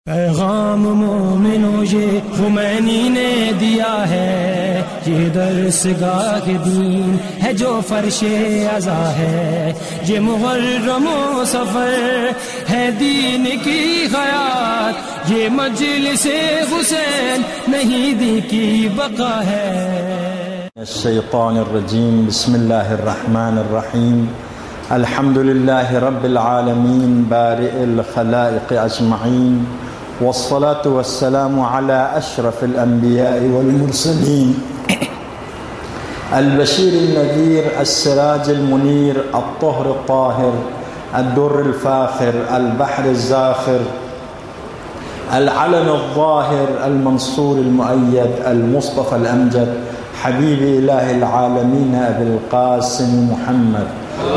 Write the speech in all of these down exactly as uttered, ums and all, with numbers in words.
پیغام مومنوں یہ خمینی نے دیا ہے، یہ درس گاہ دین ہے جو فرش عزا ہے، یہ محرم و سفر ہے دین کی حیات، یہ مجلس حسین نہیں دین کی بقا ہے۔ الشیطان الرجیم، بسم اللہ الرحمن الرحیم، الحمد للہ رب العالمین بارئ الخلائق اجمعین، والصلاة والسلام على أشرف الأنبياء والمرسلين البشير النذير السراج المنير الطهر الطاهر الدر الفاخر البحر الزاخر العلم الظاهر المنصور المؤيد المصطفى الأمجد حبيب إله العالمين أبي القاسم محمد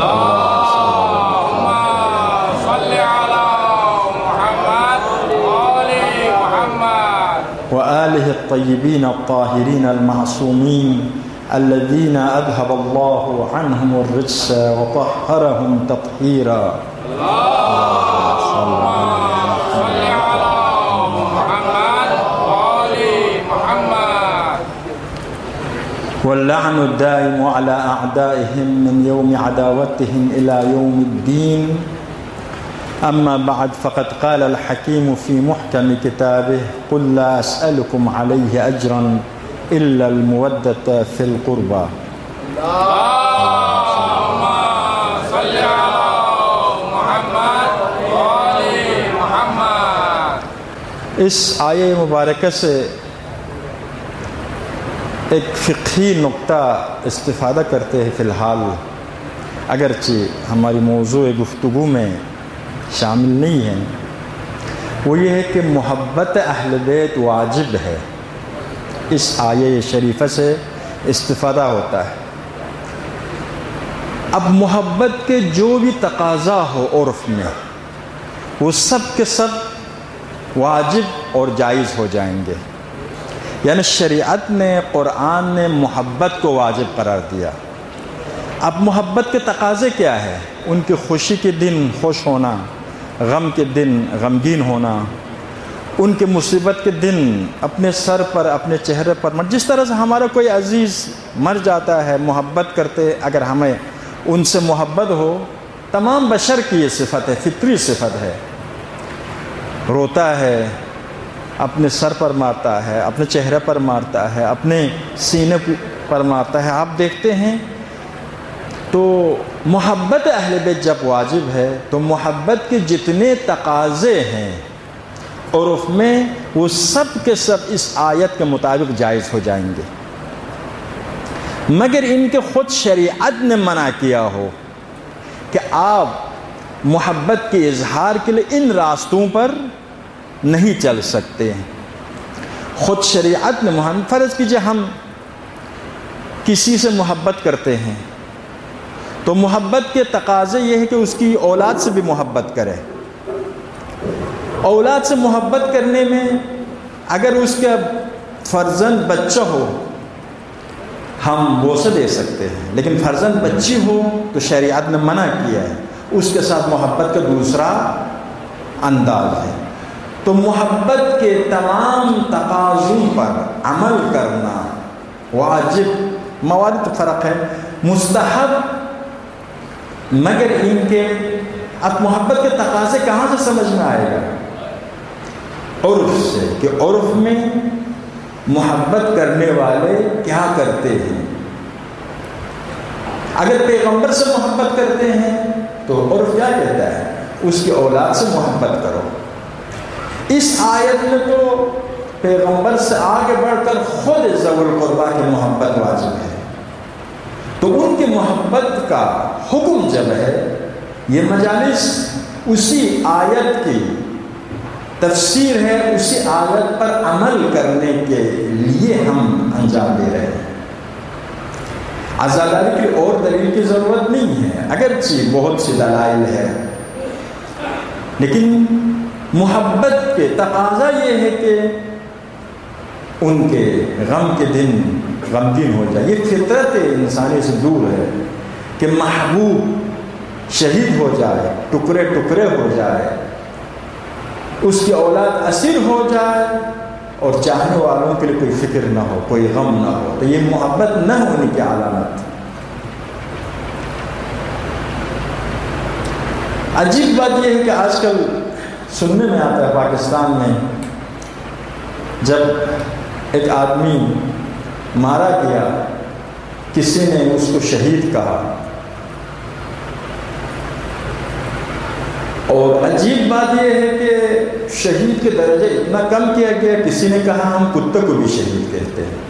وآله الطيبين الطاهرين المعصومين الذين أذهب الله عنهم الرجس وطهرهم تطهيرا. اللهم صل على محمد وآل محمد. واللعن الدائم على أعدائهم من يوم عداوتهم إلى يوم الدين. أما بعد، فقد قال الحكيم في محكم كتابه: قل لا أسألكم عليه أجرا إلا المودة في القربى. اللهم صل على محمد وآل محمد. اس آیہ مبارکہ سے ایک فقہی نقطہ استفادہ کرتے ہیں فی الحال، اگرچہ ہماری موضوع گفتگو میں شامل نہیں ہے، وہ یہ ہے کہ محبت اہل بیت واجب ہے۔ اس آیہ شریفہ سے استفادہ ہوتا ہے۔ اب محبت کے جو بھی تقاضا ہو عرف میں، وہ سب کے سب واجب اور جائز ہو جائیں گے۔ یعنی شریعت نے، قرآن نے محبت کو واجب قرار دیا۔ اب محبت کے تقاضے کیا ہے؟ ان کی خوشی کے دن خوش ہونا، غم کے دن غمگین ہونا، ان کے مصیبت کے دن اپنے سر پر، اپنے چہرے پر مر، جس طرح سے ہمارا کوئی عزیز مر جاتا ہے، محبت کرتے، اگر ہمیں ان سے محبت ہو، تمام بشر کی یہ صفت ہے، فطری صفت ہے، روتا ہے، اپنے سر پر مارتا ہے، اپنے چہرے پر مارتا ہے، اپنے سینے پر مارتا ہے۔ آپ دیکھتے ہیں تو محبت اہل بیت جب واجب ہے تو محبت کے جتنے تقاضے ہیں عرف میں، وہ سب کے سب اس آیت کے مطابق جائز ہو جائیں گے، مگر ان کے خود شریعت نے منع کیا ہو کہ آپ محبت کے اظہار کے لیے ان راستوں پر نہیں چل سکتے ہیں۔ خود شریعت نے محمد فرض کیجئے ہم کسی سے محبت کرتے ہیں تو محبت کے تقاضے یہ ہے کہ اس کی اولاد سے بھی محبت کرے۔ اولاد سے محبت کرنے میں اگر اس کا فرزند بچہ ہو ہم بوسہ دے سکتے ہیں، لیکن فرزند بچی ہو تو شریعت نے منع کیا ہے، اس کے ساتھ محبت کا دوسرا انداز ہے۔ تو محبت کے تمام تقاضوں پر عمل کرنا واجب، موارد فرق ہے، مستحب، مگر ان کے اب محبت کے تقاضے کہاں سے سمجھ میں آئے گا؟ عرف سے، کہ عرف میں محبت کرنے والے کیا کرتے ہیں۔ اگر پیغمبر سے محبت کرتے ہیں تو عرف کیا کہتا ہے؟ اس کی اولاد سے محبت کرو۔ اس آیت میں تو پیغمبر سے آگے بڑھ کر خود ذوی القربیٰ کی محبت واجب ہے، تو ان کی محبت کا حکم جب ہے، یہ مجالس اسی آیت کی تفسیر ہے، اسی آیت پر عمل کرنے کے لیے ہم انجام دے رہے ہیں۔ عزاداری کی اور دلیل کی ضرورت نہیں ہے، اگرچہ بہت سی دلائل ہے، لیکن محبت کے تقاضا یہ ہے کہ ان کے غم کے دن غمگین ہو جائے۔ یہ فطرت انسانی سے دور ہے کہ محبوب شہید ہو جائے، ٹکڑے ٹکڑے ہو جائے، اس کی اولاد اسیر ہو جائے اور چاہنے والوں کے لیے کوئی فکر نہ ہو، کوئی غم نہ ہو، تو یہ محبت نہ ہونے کی علامت۔ عجیب بات یہ ہے کہ آج کل سننے میں آتا ہے پاکستان میں جب ایک آدمی مارا گیا، کسی نے اس کو شہید کہا، اور عجیب بات یہ ہے کہ شہید کے درجے اتنا کم کیا گیا، کسی نے کہا ہم کتے کو بھی شہید کہتے ہیں۔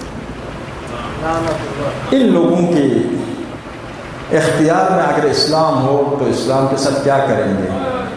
ان لوگوں کے اختیار میں اگر اسلام ہو تو اسلام کے ساتھ کیا کریں گے؟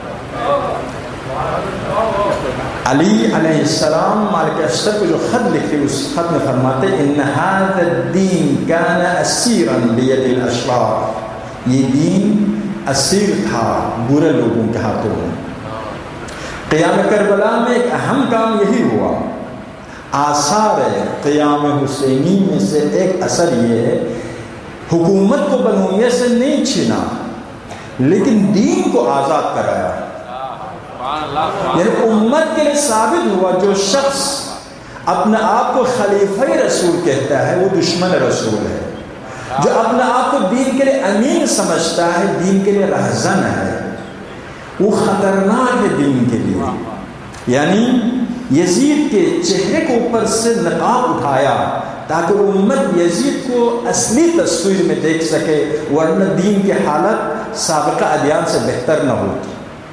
علی علیہ السلام مالک اشتر کو جو خط لکھے اس خط میں فرماتے ان هذا الدین کان اسیرا بید الاشرار، یہ دین اسیر تھا برے لوگوں کے ہاتھوں میں۔ قیام کربلا میں ایک اہم کام یہی ہوا۔ آثار قیام حسینی میں سے ایک اثر یہ ہے، حکومت کو بنویے سے نہیں چھینا لیکن دین کو آزاد کرایا۔ یعنی امت کے لیے ثابت ہوا جو شخص اپنے آپ کو خلیفہ رسول کہتا ہے وہ دشمن رسول ہے، جو اپنے آپ کو دین کے لیے امین سمجھتا ہے دین کے لیے رہزن ہے، وہ خطرناک ہے دین کے لیے۔ یعنی یزید کے چہرے کے اوپر سے نقاب اٹھایا تاکہ امت یزید کو اصلی تصویر میں دیکھ سکے، ورنہ دین کی حالت سابقہ ادیان سے بہتر نہ ہوتی۔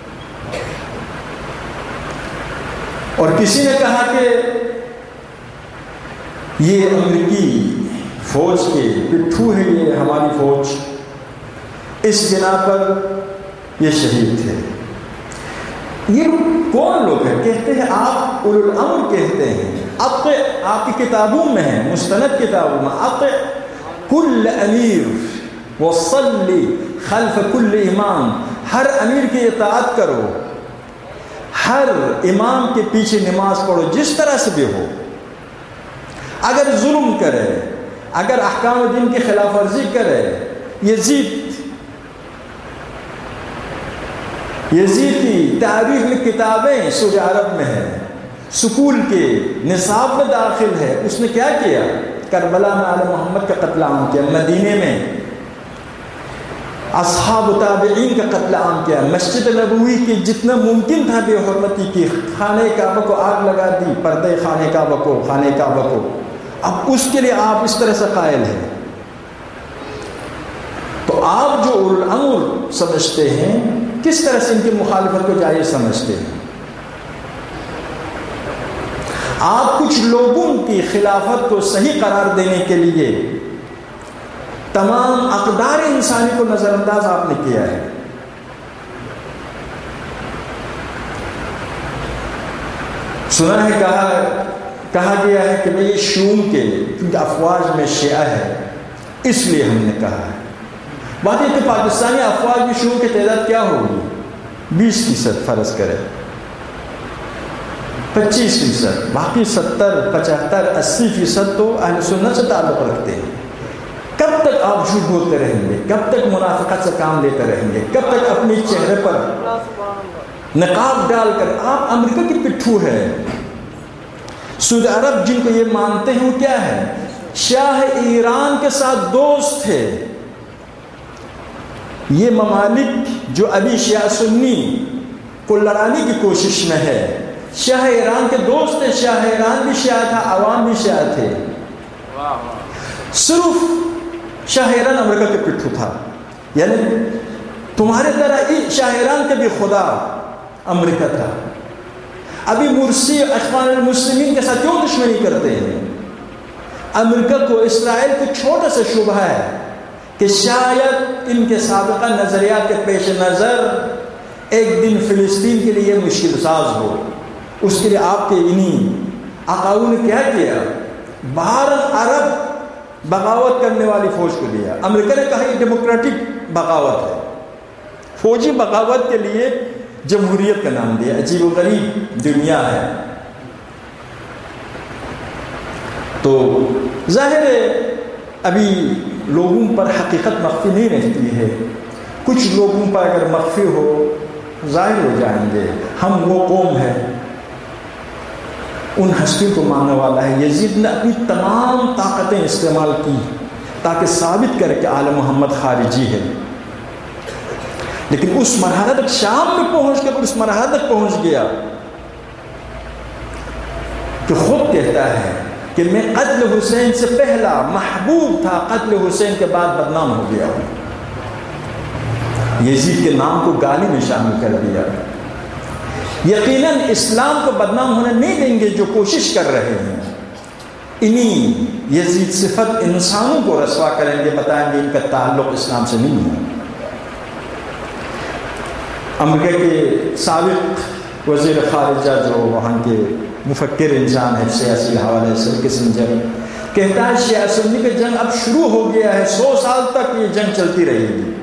اور کسی نے کہا کہ یہ امریکی فوج کے پٹھو ہے، یہ ہماری فوج، اس بنا پر یہ شہید تھے۔ یہ کون لوگ ہیں؟ کہتے ہیں آپ اولو الامر کہتے ہیں، اب آپ کی کتابوں میں ہیں، مستند کتابوں میں، اب کل امیر وصلی خلف کل امام، ہر امیر کی اطاعت کرو، ہر امام کے پیچھے نماز پڑھو جس طرح سے بھی ہو۔ اگر ظلم کرے، اگر احکام دین کی خلاف ورزی کرے، یزید یزید کی تاریخ میں کتابیں سعودی عرب میں ہے، سکول کے نصاب میں داخل ہے، اس نے کیا کیا؟ کربلا میں آل محمد کا قتل عام کیا، مدینے میں اصحاب و تابعین کا قتل عام کیا، مسجد نبوی کی جتنا ممکن تھا بے حرمتی کی، خانہ کعبہ کو آگ لگا دی، پردے خانہ کعبہ کو، خانہ کعبہ کو۔ اب اس کے لیے آپ اس طرح سے قائل ہیں، تو آپ جو اولو الامر سمجھتے ہیں کس طرح سے ان کی مخالفت کو جائز سمجھتے ہیں؟ آپ کچھ لوگوں کی خلافت کو صحیح قرار دینے کے لیے تمام اقدار انسانی کو نظر انداز آپ نے کیا ہے۔ سنا ہے، کہا کہا گیا ہے کہ بھئی شیوؤں کے کیونکہ افواج میں شیعہ ہے اس لیے ہم نے کہا ہے۔ بات یہ کہ پاکستانی افواج میں شیعوں کی تعداد کیا ہوگی؟ بیس فیصد فرض کرے، پچیس فیصد، باقی ستر پچہتر اسی فیصد تو اہل سنت سے تعلق رکھتے ہیں۔ کب تک آپ جھوٹ بولتے رہیں گے؟ کب تک منافقت سے کام لیتے رہیں گے؟ کب تک اپنے چہرے پر نقاب ڈال کر؟ آپ امریکہ کی پٹھو ہے۔ سعودی عرب جن کو یہ مانتے ہیں وہ کیا ہے؟ شاہ ایران کے ساتھ دوست تھے۔ یہ ممالک جو ابھی شیعہ سنی کو لڑانے کی کوشش میں ہے، شاہ ایران کے دوست تھے۔ شاہ ایران بھی شیعہ تھا، عوام بھی شیعہ تھے۔ صرف شاہ ایران امریکہ کے پٹھو تھا، یعنی تمہارے طرح شاہ ایران کا بھی خدا امریکہ تھا۔ ابھی مرسی اخوان المسلمین کے ساتھ کیوں دشمنی کرتے ہیں؟ امریکہ کو، اسرائیل کو چھوٹا سا شبہ ہے کہ شاید ان کے سابقہ نظریات کے پیش نظر ایک دن فلسطین کے لیے مشکل ساز ہو۔ اس کے لیے آپ کے انہی آقاؤں نے کیا کیا؟ باہر عرب بغاوت کرنے والی فوج کو دیا۔ امریکہ نے کہا یہ ڈیموکریٹک بغاوت ہے، فوجی بغاوت کے لیے جمہوریت کا نام دیا۔ عجیب و غریب دنیا ہے۔ تو ظاہر ہے ابھی لوگوں پر حقیقت مخفی نہیں رہتی ہے، کچھ لوگوں پر اگر مخفی ہو ظاہر ہو جائیں گے۔ ہم وہ قوم ہے ان ہستیوں کو ماننے والا ہے. یزید نے اپنی تمام طاقتیں استعمال کی تاکہ ثابت کرے کہ آل محمد خارجی ہے، لیکن اس مرحلہ تک شام میں پہنچ کر اس مرحلہ تک پہنچ گیا کہ خود کہتا ہے کہ میں قتل حسین سے پہلا محبوب تھا، قتل حسین کے بعد بدنام ہو گیا ہوں. یزید کے نام کو گالی میں شامل کر دیا. یقیناً اسلام کو بدنام ہونے نہیں دیں گے جو کوشش کر رہے ہیں. انہی یزید صفت انسانوں کو رسوا کریں گے، بتائیں گے ان کا تعلق اسلام سے نہیں ہے. امریکہ کے سابق وزیر خارجہ جو وہاں کے مفکر انسان ہے سیاسی حوالے سے، کسنجر، کہتا ہے شیعہ سنی کی جنگ اب شروع ہو گیا ہے، سو سال تک یہ جنگ چلتی رہے گی،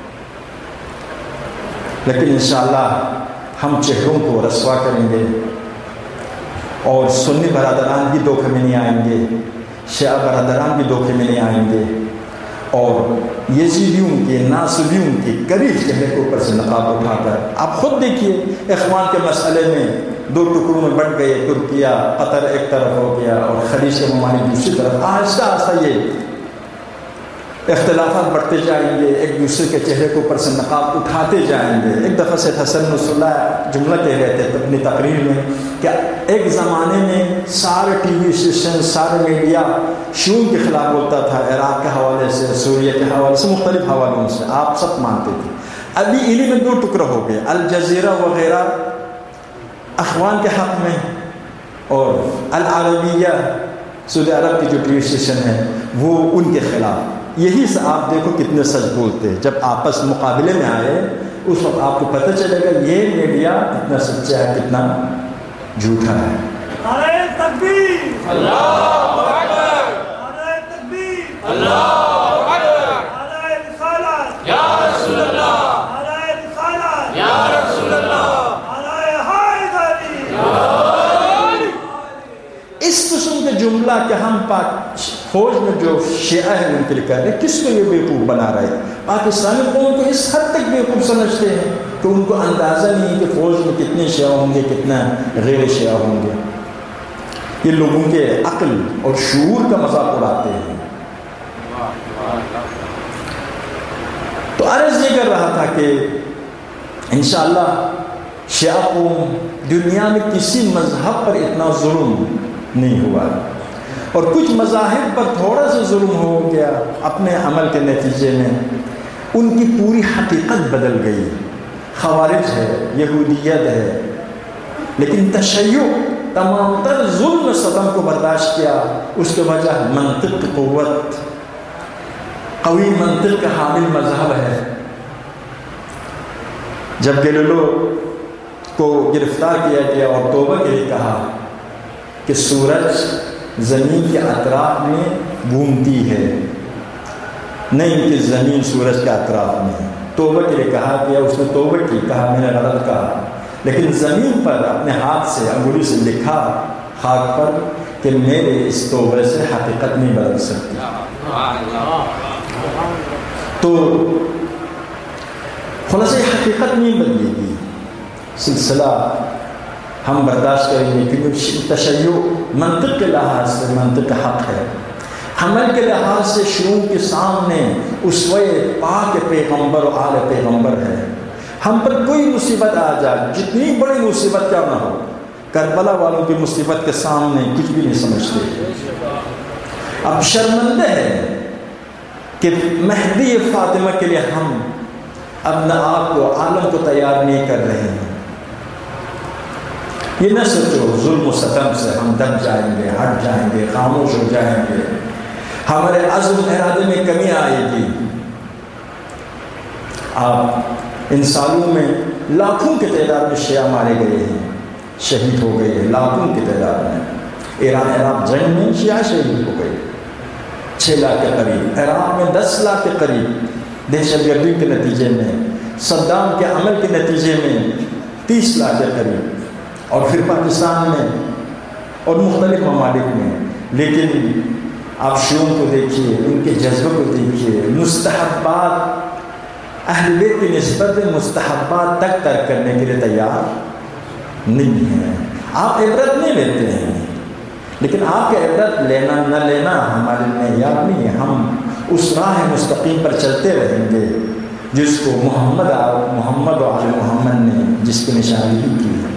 لیکن انشاءاللہ ہم چہروں کو رسوا کریں گے اور سنی برادران بھی دھوکے میں نہیں آئیں گے، شیعہ برادران بھی دھوکے میں نہیں آئیں گے، اور یزیدیوں کے ناصبیوں کے قریب چہرے کے اوپر سے نقاب اٹھا کر آپ خود دیکھیے اخوان کے مسئلے میں دو ٹکڑوں میں بٹ گئے، ترکیہ قطر ایک طرف ہو گیا اور خلیج کے ممالک دوسری طرف. آہستہ آہستہ یہ اختلافات بڑھتے جائیں گے، ایک دوسرے کے چہرے کے اوپر سے نقاب اٹھاتے جائیں گے. ایک دفعہ سید حسن نصر اللہ جملہ کہہ رہے تھے اپنی تقریر میں کہ ایک زمانے میں سارے ٹی وی اسٹیشن، سارے میڈیا شیعوں کے خلاف بولتا تھا، عراق کے حوالے سے، سوریہ کے حوالے سے، مختلف حوالوں سے آپ سب مانتے تھے. ابھی انہی میں دو ٹکڑے ہو گئے، الجزیرہ وغیرہ اخوان کے حق میں اور العربیہ سعودی عرب کی جو ٹی وی اسٹیشن ہے وہ ان کے خلاف. یہی سے آپ دیکھو کتنے سچ بولتے ہیں. جب آپس مقابلے میں آئے اس وقت آپ کو پتہ چلے گا یہ میڈیا کتنا سچا ہے کتنا جھوٹا ہے. نعرہ تکبیر، اللہ اکبر، نعرہ تکبیر، اللہ اکبر، نعرہ رسالت یا رسول اللہ، نعرہ رسالت یا رسول اللہ، نعرہ حیدری یا علی. اس قسم کے جملہ کہ ہم پاک فوج میں جو شیعہ ہیں ان کے لیے کہہ رہے ہیں، کس کو یہ بیوقوف بنا رہے ہیں؟ پاکستانی قوم کو اس حد تک بیوقوف سمجھتے ہیں کہ ان کو اندازہ نہیں کہ فوج میں کتنے شیعہ ہوں گے کتنا غیر شیعہ ہوں گے. یہ لوگوں کے عقل اور شعور کا مذاق اڑاتے ہیں. تو عرض یہ کر رہا تھا کہ انشاءاللہ شیعہ قوم دنیا میں کسی مذہب پر اتنا ظلم نہیں ہوا، اور کچھ مذاہب پر تھوڑا سا ظلم ہو گیا اپنے عمل کے نتیجے میں، ان کی پوری حقیقت بدل گئی. خوارج ہے، یہودیت ہے، لیکن تشیع تمام تر ظلم ستم کو برداشت کیا. اس کے وجہ منطق قوت، قوی منطق کا حامل مذہب ہے. جب گیلیلیو کو گرفتار کیا گیا اور توبہ کے لیے کہا کہ سورج زمین کے اطراف میں گھومتی ہے، نہیں کہ زمین سورج کے اطراف میں. توبہ کے لیے کہا گیا، اس نے توبہ کی، کہا میں نے غلط کہا، لیکن زمین پر اپنے ہاتھ سے انگلی سے لکھا خاک پر کہ میرے اس توبہ سے حقیقت نہیں بدل سکتی. تو خلاصہ حقیقت نہیں بدلے گی، سلسلہ ہم برداشت کریں گے کیونکہ تشیع منطق کے لحاظ سے منطق حق ہے، عمل کے لحاظ سے شیعوں کے سامنے اسوہ پاک پیغمبر و آل پیغمبر ہے. ہم پر کوئی مصیبت آ جائے، جتنی بڑی مصیبت کیا نہ ہو، کربلا والوں کی مصیبت کے سامنے کچھ بھی نہیں سمجھتے. اب شرمندہ ہے کہ مہدی فاطمہ کے لیے ہم اپنا آپ کو عالم کو تیار نہیں کر رہے ہیں. یہ نہ سوچو ظلم و ستم سے ہم دب جائیں گے، ہٹ جائیں گے، خاموش ہو جائیں گے، ہمارے عزم ارادے میں کمی آئے گی. آپ ان سالوں میں لاکھوں کی تعداد میں شیعہ مارے گئے ہیں، شہید ہو گئے ہیں لاکھوں کی تعداد میں. ایران عراق جنگ میں شیعہ شہید ہو گئے چھ لاکھ کے قریب، عراق میں دس لاکھ کے قریب دہشت گردی کے نتیجے میں، صدام کے عمل کے نتیجے میں تیس لاکھ کے قریب، اور پھر پاکستان میں اور مختلف ممالک میں. لیکن آپ شیعوں کو دیکھیے، ان کے جذبے کو دیکھیے، مستحبات اہل بیت کی نسبت مستحبات تک ترک کرنے کے لیے تیار نہیں ہے. آپ عبرت نہیں لیتے ہیں، لیکن آپ کا عبرت لینا نہ لینا ہمارے معیار نہیں ہے. ہم اس راہ مستقیم پر چلتے رہیں گے جس کو محمد محمد و آل محمد نے جس کی نشاندہی کی ہے.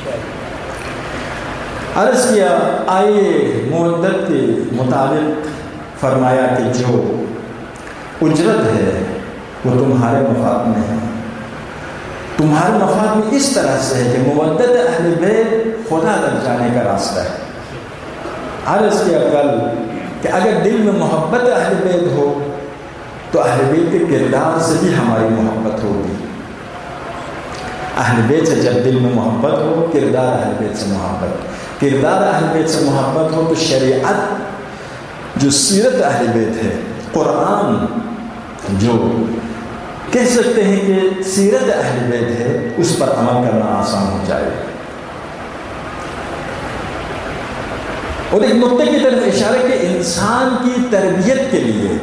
عرض کیا آئے مودت کے مطابق فرمایا کہ جو اجرت ہے وہ تمہارے مفاد میں ہے. تمہارے مفاد میں اس طرح سے ہے کہ مودت اہل بیت خدا تک جانے کا راستہ ہے. عرض کیا کل کہ اگر دل میں محبت اہل بیت ہو تو اہل بیت کے کردار سے بھی ہماری محبت ہوگی. اہل بیت سے جب دل میں محبت ہو، کردار اہل بیت سے محبت کردار اہل بیت سے محبت ہو تو شریعت جو سیرت اہل بیت ہے، قرآن جو کہہ سکتے ہیں کہ سیرت اہل بیت ہے، اس پر عمل کرنا آسان ہو جائے. اور ایک نقطے کی طرف اشارہ کہ انسان کی تربیت کے لیے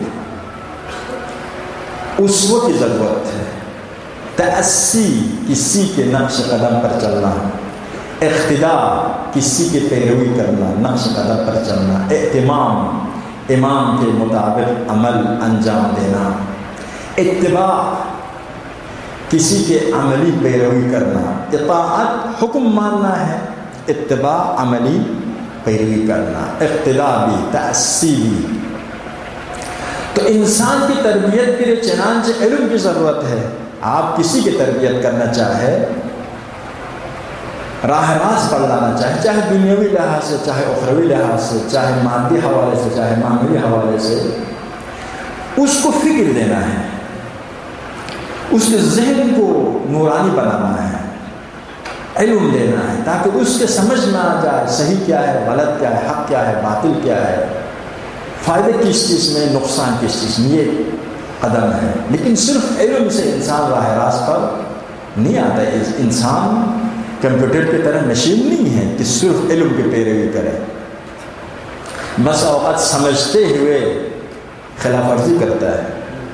اسوہ کی ضرورت ہے. تأسی کسی کے نقش قدم پر چلنا، اقتداء کسی کے پیروی کرنا، نقش قدم پر چلنا، اہتمام امام کے مطابق عمل انجام دینا، اتباع کسی کے عملی پیروی کرنا. اطاعت حکم ماننا ہے، اتباع عملی پیروی کرنا، اقتداء بھی، تأسی بھی. تو انسان کی تربیت کے لیے چنانچہ علم کی ضرورت ہے. آپ کسی کی تربیت کرنا چاہے، راہ راست پر لانا چاہے، چاہے دنیاوی لحاظ سے، چاہے اخروی لحاظ سے، چاہے مادی حوالے سے، چاہے معمولی حوالے سے، اس کو فکر دینا ہے، اس کے ذہن کو نورانی بنانا ہے، علم دینا ہے تاکہ اس کے سمجھ میں آ جائے صحیح کیا ہے، غلط کیا ہے، حق کیا ہے، باطل کیا ہے، فائدے کس چیز میں، نقصان کس چیز میں. یہ قدم ہے. لیکن صرف علم سے انسان راہ راست پر نہیں آتا ہے. انسان کمپیوٹر کی طرح مشین نہیں ہے کہ صرف علم کی پیروی کرے. بس اوقات سمجھتے ہوئے خلاف ورزی کرتا ہے.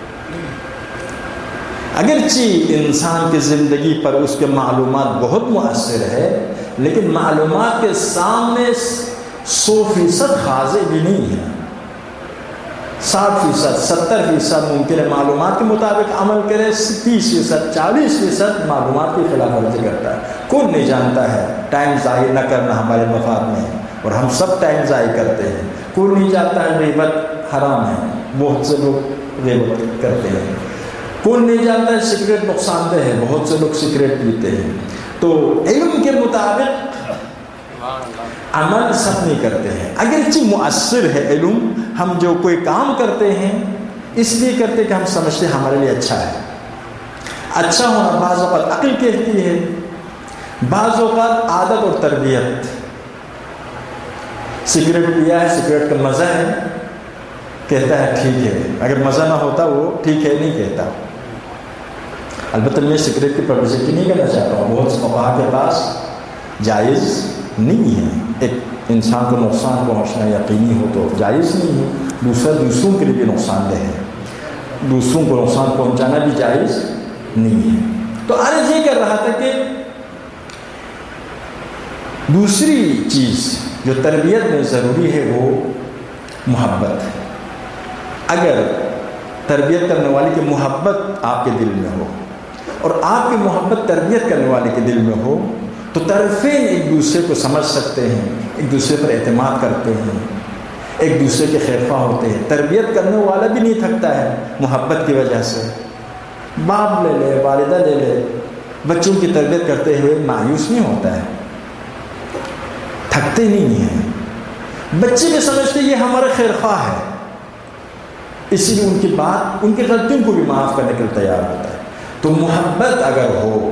اگرچہ انسان کی زندگی پر اس کے معلومات بہت مؤثر ہے، لیکن معلومات کے سامنے سو فیصد حاضر بھی نہیں ہے. ساٹھ فیصد ستر فیصد ممکن ہے معلومات کے مطابق عمل کرے، تیس فیصد چالیس فیصد معلومات کی خلاف ورزی کرتا ہے. کون نہیں جانتا ہے ٹائم ضائع نہ کرنا ہمارے مفاد میں ہے، اور ہم سب ٹائم ضائع کرتے ہیں. کون نہیں جانتا ہے غیبت حرام ہے، بہت سے لوگ غیبت کرتے ہیں. کون نہیں جانتا ہے سگریٹ نقصان دہ ہے، بہت سے لوگ سگریٹ پیتے ہیں. تو علم کے مطابق عمل سب نہیں کرتے ہیں. اگرچہ مؤثر ہے علم، ہم جو کوئی کام کرتے ہیں اس لیے کرتے کہ ہم سمجھتے ہیں ہمارے لیے اچھا ہے. اچھا ہونا بعض اوقات عقل کہتی ہے، بعض اوقات عادت اور تربیت. سگریٹ پیا ہے، سگریٹ کا مزہ ہے، کہتا ہے ٹھیک ہے. اگر مزہ نہ ہوتا وہ ٹھیک ہے نہیں کہتا. البتہ میں سگریٹ کی پبلسٹی نہیں کرنا چاہتا ہوں، بہت سے فقہا کے پاس جائز نہیں ہے. ایک انسان کو نقصان پہنچنا یقینی ہو تو جائز نہیں ہے. دوسرا دوسروں کے لیے بھی نقصان دہ ہے، دوسروں کو نقصان پہنچانا بھی جائز نہیں ہے. تو عرض یہ کر رہا تھا کہ دوسری چیز جو تربیت میں ضروری ہے وہ محبت ہے. اگر تربیت کرنے والے کی محبت آپ کے دل میں ہو اور آپ کی محبت تربیت کرنے والے کے دل میں ہو تو طرفین ایک دوسرے کو سمجھ سکتے ہیں، ایک دوسرے پر اعتماد کرتے ہیں، ایک دوسرے کے خیرخواہ ہوتے ہیں. تربیت کرنے والا بھی نہیں تھکتا ہے محبت کی وجہ سے. باپ لے لے، والدہ لے لے، بچوں کی تربیت کرتے ہوئے مایوس نہیں ہوتا ہے، تھکتے نہیں ہیں. بچے بھی سمجھتے یہ ہمارا خیرخواہ ہے، اسی لیے ان کی بات، ان کی غلطیوں کو بھی معاف کرنے کے لیے تیار ہوتا ہے. تو محبت اگر ہو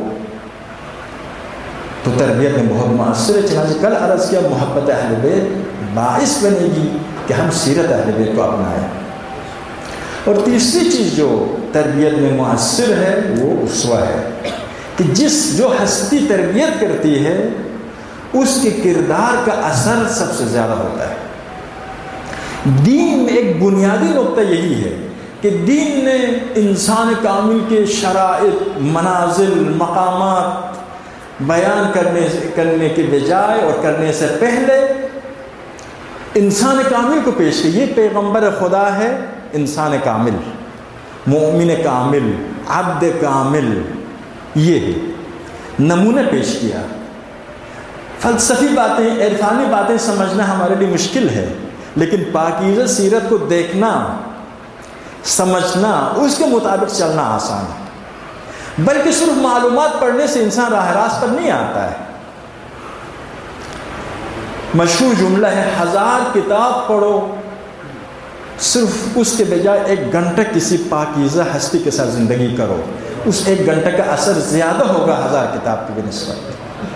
تو تربیت میں بہت مؤثر ہے. چنانچہ کل عرض کیا محبت اہل بیت باعث بنے گی کہ ہم سیرت اہل بیت کو اپنائیں. اور تیسری چیز جو تربیت میں مؤثر ہے وہ اسوہ ہے کہ جس جو ہستی تربیت کرتی ہے اس کے کردار کا اثر سب سے زیادہ ہوتا ہے. دین میں ایک بنیادی نقطہ یہی ہے کہ دین نے انسان کامل کے شرائط، منازل، مقامات بیان کرنے کرنے کے بجائے اور کرنے سے پہلے انسان کامل کو پیش کیا. یہ پیغمبر خدا ہے، انسان کامل، مومن کامل، عبد کامل، یہ نمونہ پیش کیا. فلسفی باتیں، عرفانی باتیں سمجھنا ہمارے لیے مشکل ہے، لیکن پاکیزہ سیرت کو دیکھنا، سمجھنا، اس کے مطابق چلنا آسان ہے. بلکہ صرف معلومات پڑھنے سے انسان راہ راست پر نہیں آتا ہے. مشہور جملہ ہے، ہزار کتاب پڑھو، صرف اس کے بجائے ایک گھنٹہ کسی پاکیزہ ہستی کے ساتھ زندگی کرو، اس ایک گھنٹے کا اثر زیادہ ہوگا ہزار کتاب کی بنسبت.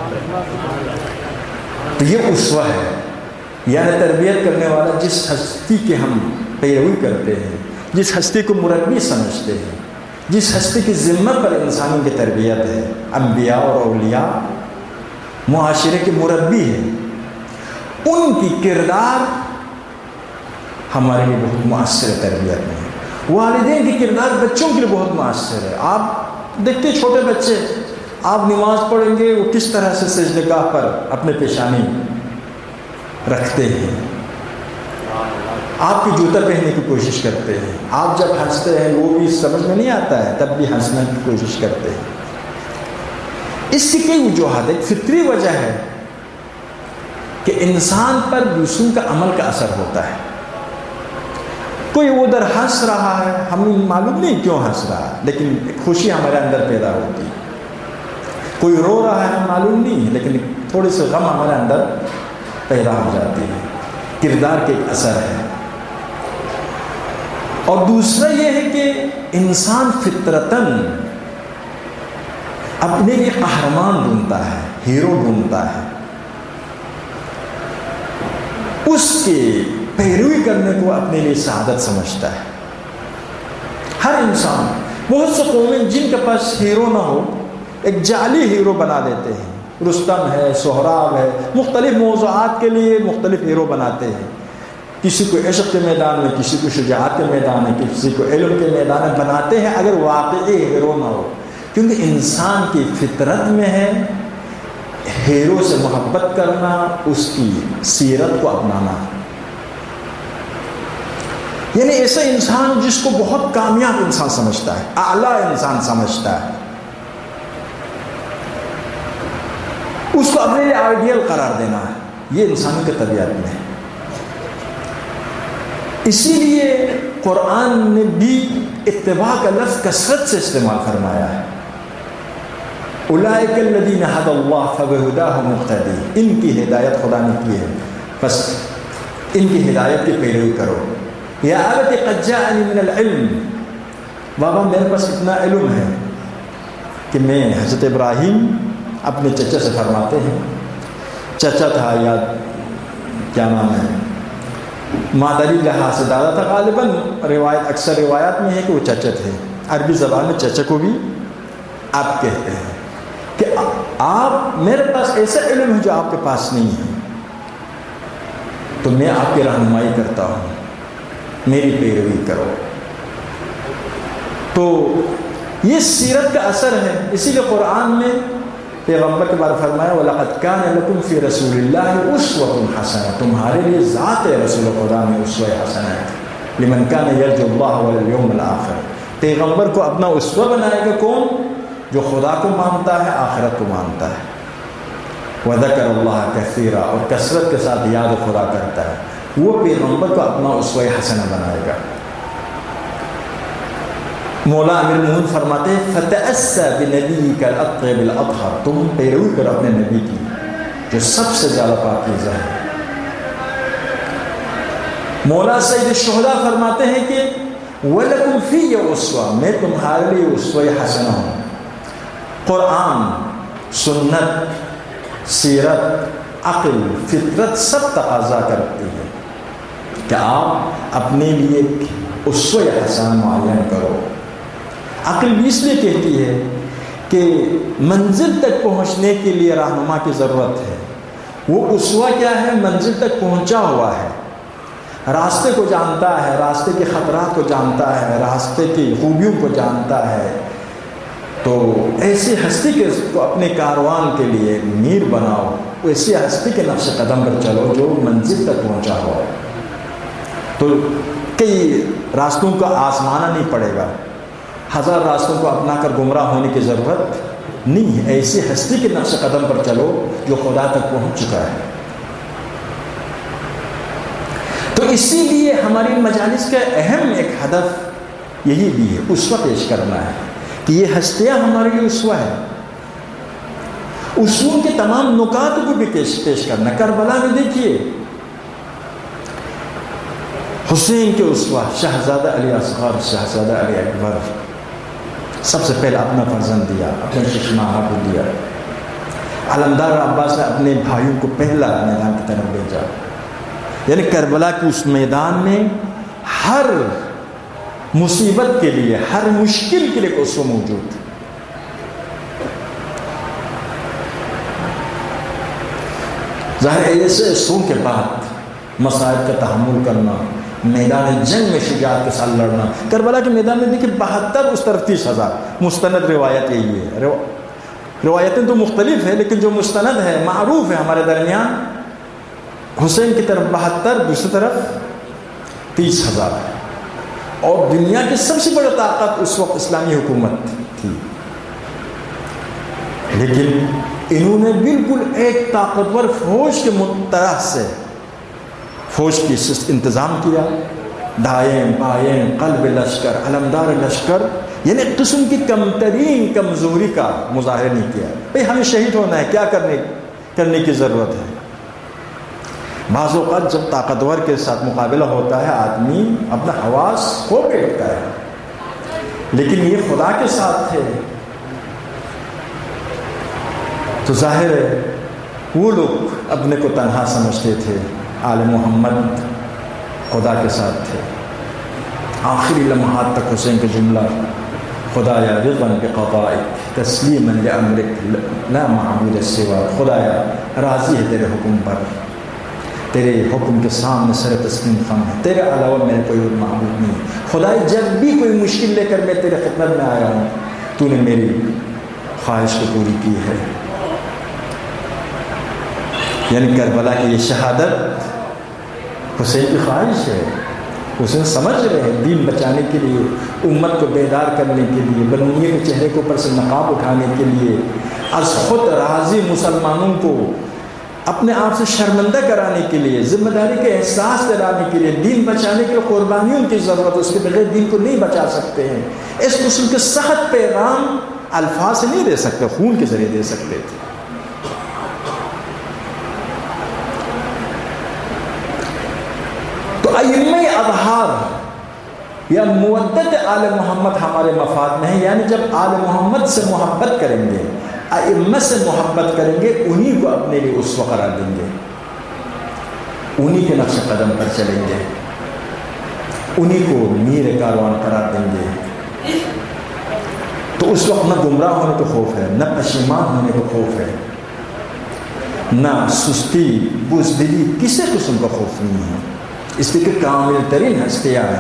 تو یہ اسوہ ہے، یعنی تربیت کرنے والا جس ہستی کے ہم پیروی کرتے ہیں، جس ہستی کو مربی سمجھتے ہیں، جس ہستی کی ذمہ پر انسانوں کی تربیت ہے. انبیاء اور اولیاء معاشرے کے مربی ہیں، ان کی کردار ہمارے لیے بہت مؤثر ہے تربیت میں. والدین کی کردار بچوں کے لیے بہت مؤثر ہے. آپ دیکھتے چھوٹے بچے، آپ نماز پڑھیں گے وہ کس طرح سے سجدگاہ پر اپنے پیشانی رکھتے ہیں، آپ کی جوتا پہننے کی کوشش کرتے ہیں. آپ جب ہنستے ہیں وہ بھی سمجھ میں نہیں آتا ہے، تب بھی ہنسنے کی کوشش کرتے ہیں. اس کی کئی وجوہات. ایک فطری وجہ ہے کہ انسان پر دوسروں کا عمل کا اثر ہوتا ہے. کوئی ادھر ہنس رہا ہے، ہمیں معلوم نہیں کیوں ہنس رہا ہے، لیکن خوشی ہمارے اندر پیدا ہوتی ہے. کوئی رو رہا ہے، معلوم نہیں، لیکن تھوڑی سی غم ہمارے اندر پیدا ہو جاتی ہے. کردار کے ایک اثر ہے. اور دوسرا یہ ہے کہ انسان فطرتاً اپنے لیے قہرمان ڈھونڈتا ہے، ہیرو ڈھونڈتا ہے. اس کے پیروی کرنے کو اپنے لیے سعادت سمجھتا ہے. ہر انسان، بہت سے قومیں جن کے پاس ہیرو نہ ہو ایک جعلی ہیرو بنا دیتے ہیں. رستم ہے، سہراب ہے، مختلف موضوعات کے لیے مختلف ہیرو بناتے ہیں. کسی کو عشق کے میدان میں، کسی کو شجاعت کے میدان میں، کسی کو علم کے میدان میں بناتے ہیں، اگر واقعی ہیرو نہ ہو. کیونکہ انسان کی فطرت میں ہے ہیرو سے محبت کرنا، اس کی سیرت کو اپنانا. یعنی ایسا انسان جس کو بہت کامیاب انسان سمجھتا ہے، اعلیٰ انسان سمجھتا ہے، اس کو اپنے لیے آئیڈیل قرار دینا ہے. یہ انسانی کی طبیعت میں ہے. اسی لیے قرآن نے بھی اتباع کا لفظ کثرت سے استعمال فرمایا ہے. اولئک الذین ھدی اللہ فبہداہ مقتدی. ان کی ہدایت خدا نے کی ہے، بس ان کی ہدایت کی پیروی کرو. یا ابت قد جاءنی من العلم، بابا میرے پاس اتنا علم ہے کہ میں، حضرت ابراہیم اپنے چچا سے فرماتے ہیں، چچا تھا یا کیا نام ہے، مادری لحاظ سے دادا تھا. غالباً روایت، اکثر روایات میں ہے کہ وہ چچا تھے. عربی زبان میں چچا کو بھی آپ کہتے ہیں کہ آپ، میرے پاس ایسا علم ہے جو آپ کے پاس نہیں ہے، تو میں آپ کی رہنمائی کرتا ہوں، میری پیروی کرو. تو یہ سیرت کا اثر ہے. اسی لیے قرآن میں پیغمبر کے بارے فرمایا وَلَقَدْ كَانَ لَكُمْ فِي رَسُولِ اللَّهِ أُسْوَةٌ حَسَنَةٌ. تمہارے لیے ذات رسول خدا میں اسوہ حسنہ ہے. لِمَنْ كَانَ يَرْجُو اللَّهَ وَالْيَوْمَ الْآخِرَ. پیغمبر کو اپنا اسوہ بنائے گا کون؟ جو خدا کو مانتا ہے، آخرت کو مانتا ہے. وَذَكَرَ اللَّهَ كَثِيرًا. اور کثرت کے ساتھ یاد خدا کرتا ہے، وہ پیغمبر کو اپنا اسوہ حسنہ بنائے گا. مولا امیر المومنین فرماتے ہیں فَتَأَسَّى بِنَبِيِّكَ الْأَطْيَبِ الْأَطْهَرِ. تم پیروی کرو اپنے نبی کی جو سب سے زیادہ پاکیزہ ہے. مولا سید الشہداء فرماتے ہیں کہ وَلَكُمْ فِيَّ أُسْوَةٌ. میں تمہارے لیے اسوہ حسنہ ہوں. قرآن، سنت، سیرت، عقل، فطرت سب تقاضا کرتی ہے کہ آپ اپنے لیے اسوہ حسنہ معین کرو. عقل بھی اس لیے کہتی ہے کہ منزل تک پہنچنے کے لیے رہنما کی ضرورت ہے. وہ اسوہ کیا ہے؟ منزل تک پہنچا ہوا ہے، راستے کو جانتا ہے، راستے کے خطرات کو جانتا ہے، راستے کی خوبیوں کو جانتا ہے. تو ایسی ہستی کے کو اپنے کاروان کے لیے میر بناؤ، ایسی ہستی کے نقش قدم پر چلو جو منزل تک پہنچا ہو۔ تو کئی راستوں کا آزمانا نہیں پڑے گا، ہزار راستوں کو اپنا کر گمراہ ہونے کی ضرورت نہیں ہے، ایسی ہستی کے نقش قدم پر چلو جو خدا تک پہنچ چکا ہے۔ تو اسی لیے ہماری مجالس کا اہم ایک ہدف یہی بھی ہے، اسوہ پیش کرنا ہے کہ یہ ہستیاں ہمارے لیے اسوہ ہے، اسووں کے تمام نکات کو بھی پیش پیش کرنا۔ کربلا میں دیکھیے حسین کے اسوہ شہزادہ علی اصغر، شہزادہ علی اکبر، سب سے پہلے اپنا فرزند دیا، اپنے ششماہا کو دیا۔ علمدار عباس نے اپنے بھائیوں کو پہلا میدان کی طرف بھیجا، یعنی کربلا کی اس میدان میں ہر مصیبت کے لیے، ہر مشکل کے لیے اسوہ موجود تھا۔ ظاہر ایسے اسووں کے بعد مصائب کا تحمل کرنا، میدان جنگ میں شجاعت کے ساتھ لڑنا۔ کربلا کے میدان میں دیکھیں بہتر اس طرف تیس ہزار، مستند روایت یہی ہے، رو... روایتیں تو مختلف ہیں لیکن جو مستند ہے معروف ہے ہمارے درمیان، حسین کی طرف بہتر، دوسری طرف تیس ہزار ہے۔ اور دنیا کی سب سے بڑی طاقت اس وقت اسلامی حکومت تھی، لیکن انہوں نے بالکل ایک طاقتور فوج کے طرح سے فوج کی انتظام کیا، دائیں بائیں قلب لشکر، علمدار لشکر، یعنی قسم کی کم ترین کمزوری کا مظاہرہ نہیں کیا۔ بھئی ہمیں شہید ہونا ہے، کیا کرنے کرنے کی ضرورت ہے؟ بعض اوقات جب طاقتور کے ساتھ مقابلہ ہوتا ہے آدمی اپنا حواس کھو بیٹھتا ہے، لیکن یہ خدا کے ساتھ تھے تو ظاہر ہے وہ لوگ اپنے کو تنہا سمجھتے تھے، آل محمد خدا کے ساتھ تھے۔ آخری لمحات تک حسین کا جملہ خدایا رضا بقضائک تسلیما لامرک لا معبود سواک، خدایا راضی ہے تیرے حکم پر، تیرے حکم کے سامنے سر تسلیم خم ہے، تیرے علاوہ میرے کوئی معبود نہیں۔ خدایا جب بھی کوئی مشکل لے کر میں تیرے خدمت میں آیا ہوں، تو نے میری خواہش کو پوری کی ہے۔ یعنی کربلا کی یہ شہادت حسین کی خواہش ہے، حسین سمجھ رہے ہیں دین بچانے کے لیے، امت کو بیدار کرنے کے لیے، بنونیے کے چہرے کے اوپر سے نقاب اٹھانے کے لیے، از خود راضی مسلمانوں کو اپنے آپ سے شرمندہ کرانے کے لیے، ذمہ داری کے احساس دلانے کے لیے، دین بچانے کے لیے قربانیوں کی ضرورت ہے، اس کے بغیر دین کو نہیں بچا سکتے ہیں۔ اس قسم کے سخت پیغام الفاظ سے نہیں دے سکتے، خون کے ذریعے دے سکتے تھے۔ تو ائمہ اطہار یا مودت آل محمد ہمارے مفاد میں ہے، یعنی جب آل محمد سے محبت کریں گے، ائمہ سے محبت کریں گے، انہی کو اپنے لیے اسوہ قرار دیں گے، انہی کے نقش قدم پر چلیں گے، انہی کو میر کاروان قرار دیں گے۔ تو اس وقت نہ گمراہ ہونے کو خوف ہے، نہ پشیمان ہونے کو خوف ہے، نہ سستی بزدلی کسی قسم کا خوف نہیں ہے، اس لیے کہ کامل ترین ہستیاں ہیں۔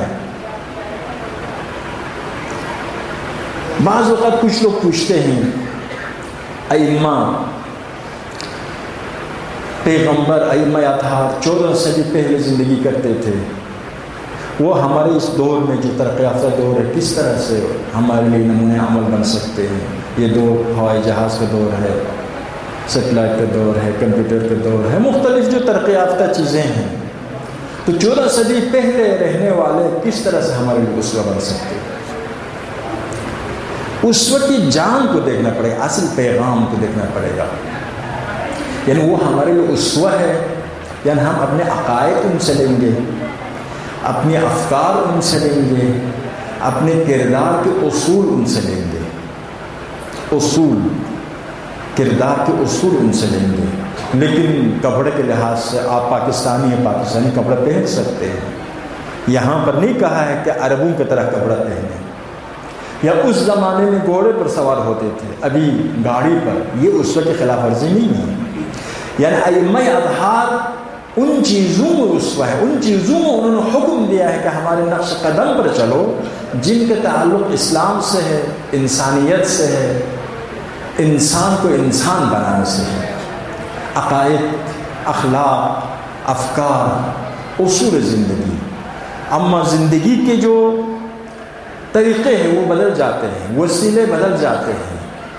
بعض اوقات کچھ لوگ پوچھتے ہیں ائمہ پیغمبر ائمہ اطہار چودہ صدی پہلے زندگی کرتے تھے، وہ ہمارے اس دور میں جو ترقی یافتہ دور ہے کس طرح سے ہمارے لیے نمونہ عمل بن سکتے ہیں؟ یہ دور ہوائی جہاز کا دور ہے، سیٹلائٹ کا دور ہے، کمپیوٹر کا دور ہے، مختلف جو ترقی یافتہ چیزیں ہیں، تو چودہ صدی پہلے رہنے والے کس طرح سے ہمارے لیے اسوہ بن سکتے ہیں؟ اسوہ کی جان کو دیکھنا پڑے گا، اصل پیغام کو دیکھنا پڑے گا، یعنی وہ ہمارے لیے اسوہ ہے، یعنی ہم اپنے عقائد ان سے لیں گے، اپنے افکار ان سے لیں گے، اپنے کردار کے اصول ان سے لیں گے، اصول کردار کے اصول ان سے لیں گے۔ لیکن کپڑے کے لحاظ سے آپ پاکستانی ہیں، پاکستانی کپڑا پہن سکتے ہیں، یہاں پر نہیں کہا ہے کہ عربوں کی طرح کپڑا پہنیں، یا اس زمانے میں گھوڑے پر سوار ہوتے تھے، ابھی گاڑی پر، یہ اسوہ کی خلاف ورزی نہیں ہے۔ یعنی ائمہ اطہار ان ان چیزوں میں اسوہ ہے، ان چیزوں میں انہوں نے حکم دیا ہے کہ ہمارے نقش قدم پر چلو جن کے تعلق اسلام سے ہے، انسانیت سے ہے، انسان کو انسان بنانے سے ہے، عقائد، اخلاق، افکار، اصول زندگی۔ اما زندگی کے جو طریقے ہیں وہ بدل جاتے ہیں، وسیلے بدل جاتے ہیں،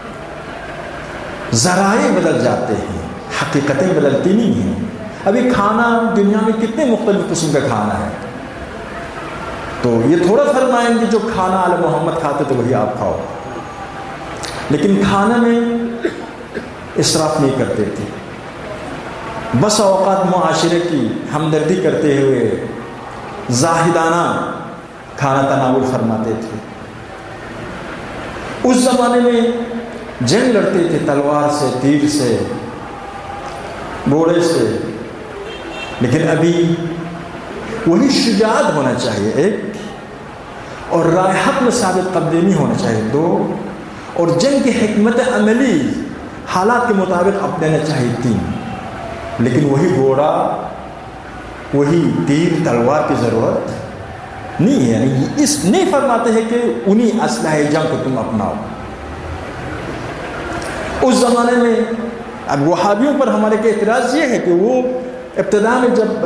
ذرائع بدل جاتے ہیں، حقیقتیں بدلتی نہیں ہیں۔ ابھی کھانا دنیا میں کتنے مختلف قسم کا کھانا ہے، تو یہ تھوڑا فرمائیں گے جو کھانا آل محمد کھاتے تو وہی آپ کھاؤ، لیکن کھانا میں اسراف نہیں کرتے تھے، بس اوقات معاشرے کی ہمدردی کرتے ہوئے زاہدانہ کھانا تناول فرماتے تھے۔ اس زمانے میں جنگ لڑتے تھے تلوار سے، تیر سے، گھوڑے سے، لیکن ابھی وہی شجاعت ہونا چاہیے ایک، اور رائے حق میں ثابت قدمی ہونا چاہیے دو، اور جنگ کی حکمت عملی حالات کے مطابق اپنانا چاہیے تین، لیکن وہی گھوڑا، وہی تیر تلوار کی ضرورت نہیں ہے۔ یعنی اس نہیں فرماتے ہیں کہ انہی اسلحہ جنگ کو تم اپناؤ۔ اس زمانے میں اب وہابیوں پر ہمارے کے اعتراض یہ ہے کہ وہ ابتدا میں جب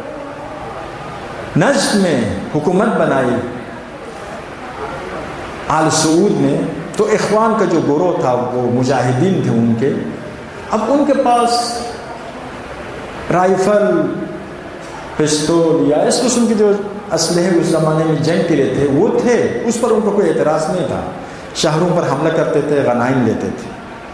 نجد میں حکومت بنائی آل سعود نے، تو اخوان کا جو گروہ تھا وہ مجاہدین تھے ان کے، اب ان کے پاس رائفل، پستول یا اس قسم کے جو اسلحے اس زمانے میں جنگ کے لیے تھے وہ تھے، اس پر ان کو کوئی اعتراض نہیں تھا، شہروں پر حملہ کرتے تھے، غنائم لیتے تھے۔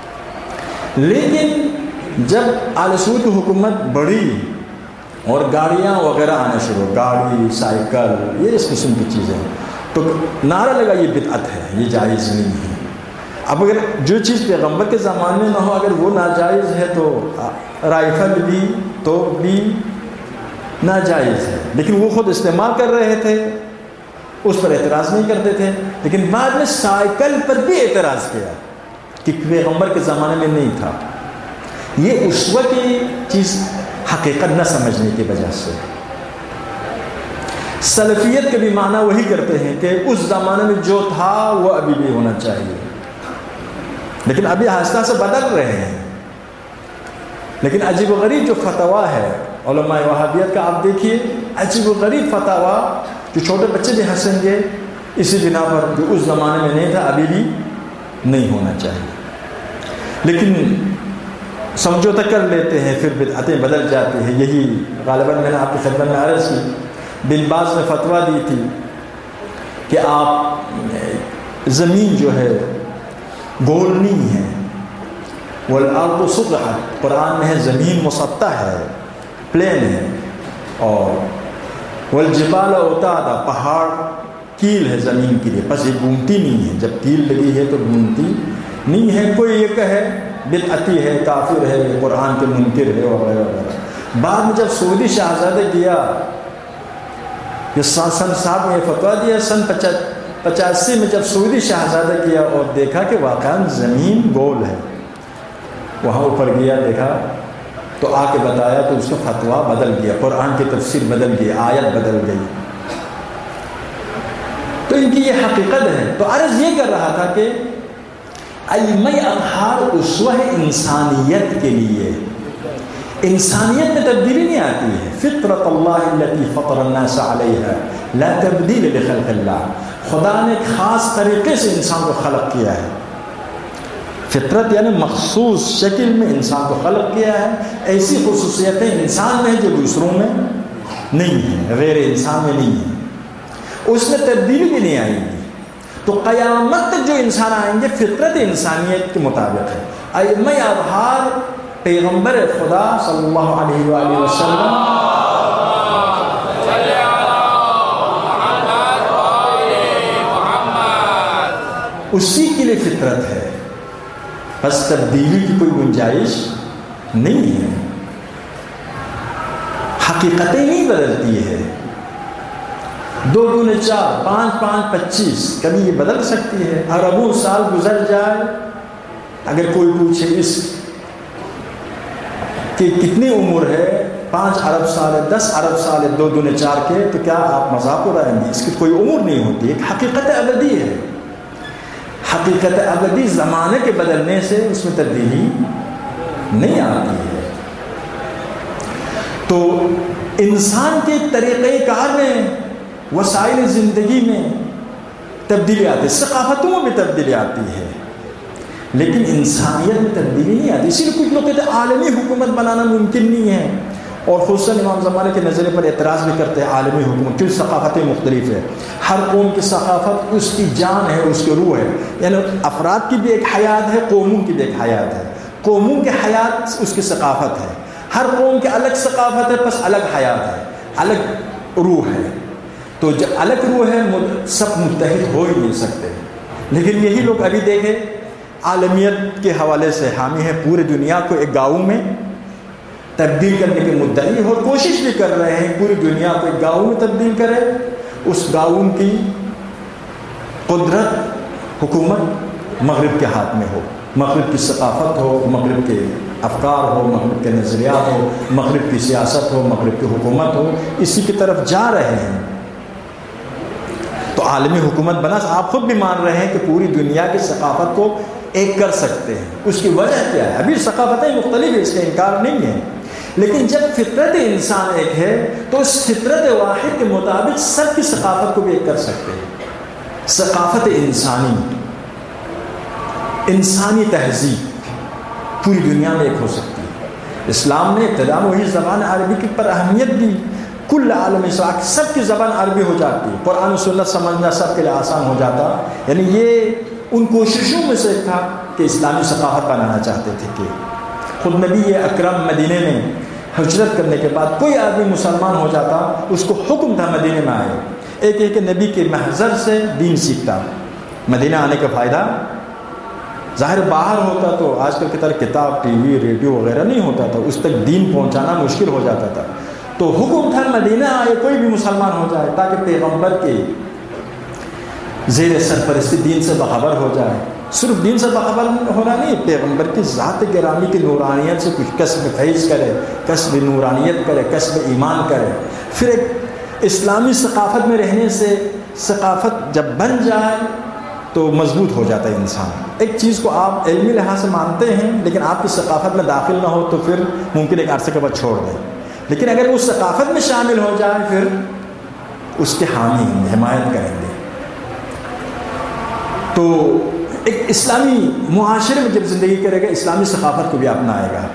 لیکن جب آل سعود کی حکومت بڑھی اور گاڑیاں وغیرہ آنا شروع، گاڑی، سائیکل، یہ اس قسم کی چیزیں، تو نعرہ لگا یہ بدعت ہے، یہ جائز نہیں ہے۔ اب اگر جو چیز پیغمبر کے زمانے میں نہ ہو، اگر وہ ناجائز ہے تو رائفل بھی تو بھی ناجائز ہے، لیکن وہ خود استعمال کر رہے تھے، اس پر اعتراض نہیں کرتے تھے۔ لیکن بعد میں سائیکل پر بھی اعتراض کیا کہ پیغمبر کے زمانے میں نہیں تھا۔ یہ اسوہ کی چیز حقیقت نہ سمجھنے کی وجہ سے سلفیت کے بھی معنی وہی کرتے ہیں کہ اس زمانے میں جو تھا وہ ابھی بھی ہونا چاہیے، لیکن ابھی آہستہ سے بدل رہے ہیں۔ لیکن عجیب و غریب جو فتویٰ ہے علماء وہابیت کا، آپ دیکھیے عجیب و غریب فتویٰ جو چھوٹے بچے بھی ہنسیں گے اسی بنا پر، جو اس زمانے میں نہیں تھا ابھی بھی نہیں ہونا چاہیے، لیکن سمجھوتا کر لیتے ہیں، پھر بدعتیں بدل جاتی ہیں۔ یہی غالباً میں نے آپ کی خدمت میں عرض کی، بن باز نے فتویٰ دی تھی کہ آپ زمین جو ہے گول نہیں ہے، والارض سطحت، قرآن میں ہے زمین مسطح ہے، پلین ہے، اور والجبال اوتادا، پہاڑ کیل ہے زمین کے لیے، بس یہ گھومتی نہیں ہے، جب کیل لگی ہے تو گھومتی نہیں ہے۔ کوئی یہ کہے بدعتی ہے، کافر ہے، قرآن کے منکر ہے وغیرہ وغیرہ۔ بعد میں جب سعودی شہزادہ کیا، یہ سن صاحب نے یہ فتویٰ دیا سن پچاسی میں، جب سعودی شہزادہ کیا اور دیکھا کہ واقعاً زمین گول ہے، وہاں اوپر گیا دیکھا تو آ کے بتایا تو اس کا فتویٰ بدل گیا، قرآن کی تفسیر بدل گئی، آیت بدل گئی۔ تو ان کی یہ حقیقت ہے۔ تو عرض یہ کر رہا تھا کہ ائمہ اطہار اسوہ انسانیت کے لیے، انسانیت میں تبدیلی نہیں آتی ہے۔ فطرت اللہ التي فطر الناس علیہا لا تبدیل لخلق اللہ، خدا نے ایک خاص طریقے سے انسان کو خلق کیا ہے، فطرت یعنی مخصوص شکل میں انسان کو خلق کیا ہے، ایسی خصوصیتیں انسان میں ہیں جو دوسروں میں نہیں ہیں، غیر انسان میں نہیں ہیں، اس میں تبدیلی بھی نہیں آئے گی۔ تو قیامت تک جو انسان آئیں گے فطرت انسانیت کے مطابق ہے۔ ائمہ اطہار پیغمبر خدا صلی اللہ علیہ وآلہ وسلم اسی کے لیے فطرت ہے، بس تبدیلی کی کوئی گنجائش نہیں ہے، حقیقتیں نہیں بدلتی ہے، دو گنے چار، پانچ پانچ پچیس، کبھی یہ بدل سکتی ہے، اربوں سال گزر جائے، اگر کوئی پوچھے اس کہ کتنی عمر ہے پانچ ارب سال ہے، دس ارب سال ہے، دو دونے چار کے، تو کیا آپ مذاق اڑائیں گے؟ اس کی کوئی عمر نہیں ہوتی، ایک حقیقت ابدی ہے۔ حقیقت ابدی زمانے کے بدلنے سے اس میں تبدیلی نہیں آتی ہے۔ تو انسان کے طریقۂ کار میں، وسائل زندگی میں تبدیلی آتی ہے، ثقافتوں میں بھی تبدیلی آتی ہے، لیکن انسانیت میں تبدیلی نہیں آتی۔ اسی لیے کچھ لوگ کہتے ہیں عالمی حکومت بنانا ممکن نہیں ہے، اور خصوصاً امام زمانے کے نظریے پر اعتراض بھی کرتے ہیں عالمی حکومت، کیونکہ ثقافتیں مختلف ہیں، ہر قوم کی ثقافت اس کی جان ہے، اس کی روح ہے، یعنی افراد کی بھی ایک حیات ہے، قوموں کی بھی ایک حیات ہے، قوموں کی حیات اس کی ثقافت ہے، ہر قوم کی الگ ثقافت ہے، بس الگ حیات ہے، الگ روح ہے۔ تو جب الگ روح ہے سب متحد ہو ہی نہیں سکتے، لیکن یہی لوگ ابھی دیکھیں عالمیت کے حوالے سے حامی ہیں، پورے دنیا کو ایک گاؤں میں تبدیل کرنے کے مدعی اور کوشش بھی کر رہے ہیں، پوری دنیا کو ایک گاؤں میں تبدیل کرے، اس گاؤں کی قدرت حکومت مغرب کے ہاتھ میں ہو، مغرب کی ثقافت ہو، مغرب کے افکار ہو، مغرب کے نظریات ہو، مغرب کی سیاست ہو، مغرب کی حکومت ہو، اسی کی طرف جا رہے ہیں۔ تو عالمی حکومت بنا، آپ خود بھی مان رہے ہیں کہ پوری دنیا کی ثقافت کو ایک کر سکتے ہیں۔ اس کی وجہ کیا ہے؟ ابھی ثقافتیں مختلف ہیں، اس کا انکار نہیں ہے، لیکن جب فطرت انسان ایک ہے تو اس فطرت واحد کے مطابق سب کی ثقافت کو بھی ایک کر سکتے ہیں۔ ثقافت انسانی، انسانی تہذیب پوری دنیا میں ایک ہو سکتی ہے۔ اسلام نے ابتدا میں وہی زبان عربی کی پر اہمیت دی، کل عالم اسلام سب کی زبان عربی ہو جاتی، قرآن و سنت سمجھنا سب کے لیے آسان ہو جاتا، یعنی یہ ان کوششوں میں سے تھا کہ اسلامی ثقافت بنانا چاہتے تھے کہ خود نبی اکرم مدینے میں ہجرت کرنے کے بعد کوئی آدمی مسلمان ہو جاتا، اس کو حکم تھا مدینے میں آئے، ایک ایک نبی کے محضر سے دین سیکھتا۔ مدینہ آنے کا فائدہ ظاہر باہر ہوتا تو آج کل کی طرح کتاب، ٹی وی، ریڈیو وغیرہ نہیں ہوتا تھا، اس تک دین پہنچانا مشکل ہو جاتا تھا، تو حکم تھا مدینہ آئے کوئی بھی مسلمان ہو جائے تاکہ پیغمبر کے زیر سرپرستی دین سے باخبر ہو جائے۔ صرف دین سے باخبر ہونا نہیں، پیغمبر کی ذات گرامی کی نورانیت سے کچھ کسب فیض کرے، کسب نورانیت کرے، کسب ایمان کرے، پھر ایک اسلامی ثقافت میں رہنے سے ثقافت جب بن جائے تو مضبوط ہو جاتا ہے انسان۔ ایک چیز کو آپ علمی لحاظ سے مانتے ہیں لیکن آپ کی ثقافت میں داخل نہ ہو تو پھر ممکن ایک عرصے کے بعد چھوڑ دیں، لیکن اگر وہ ثقافت میں شامل ہو جائے پھر اس کے حامی ہوں گے، حمایت کریں گے۔ تو ایک اسلامی معاشرے میں جب زندگی کرے گا اسلامی ثقافت کو بھی اپنائے گا،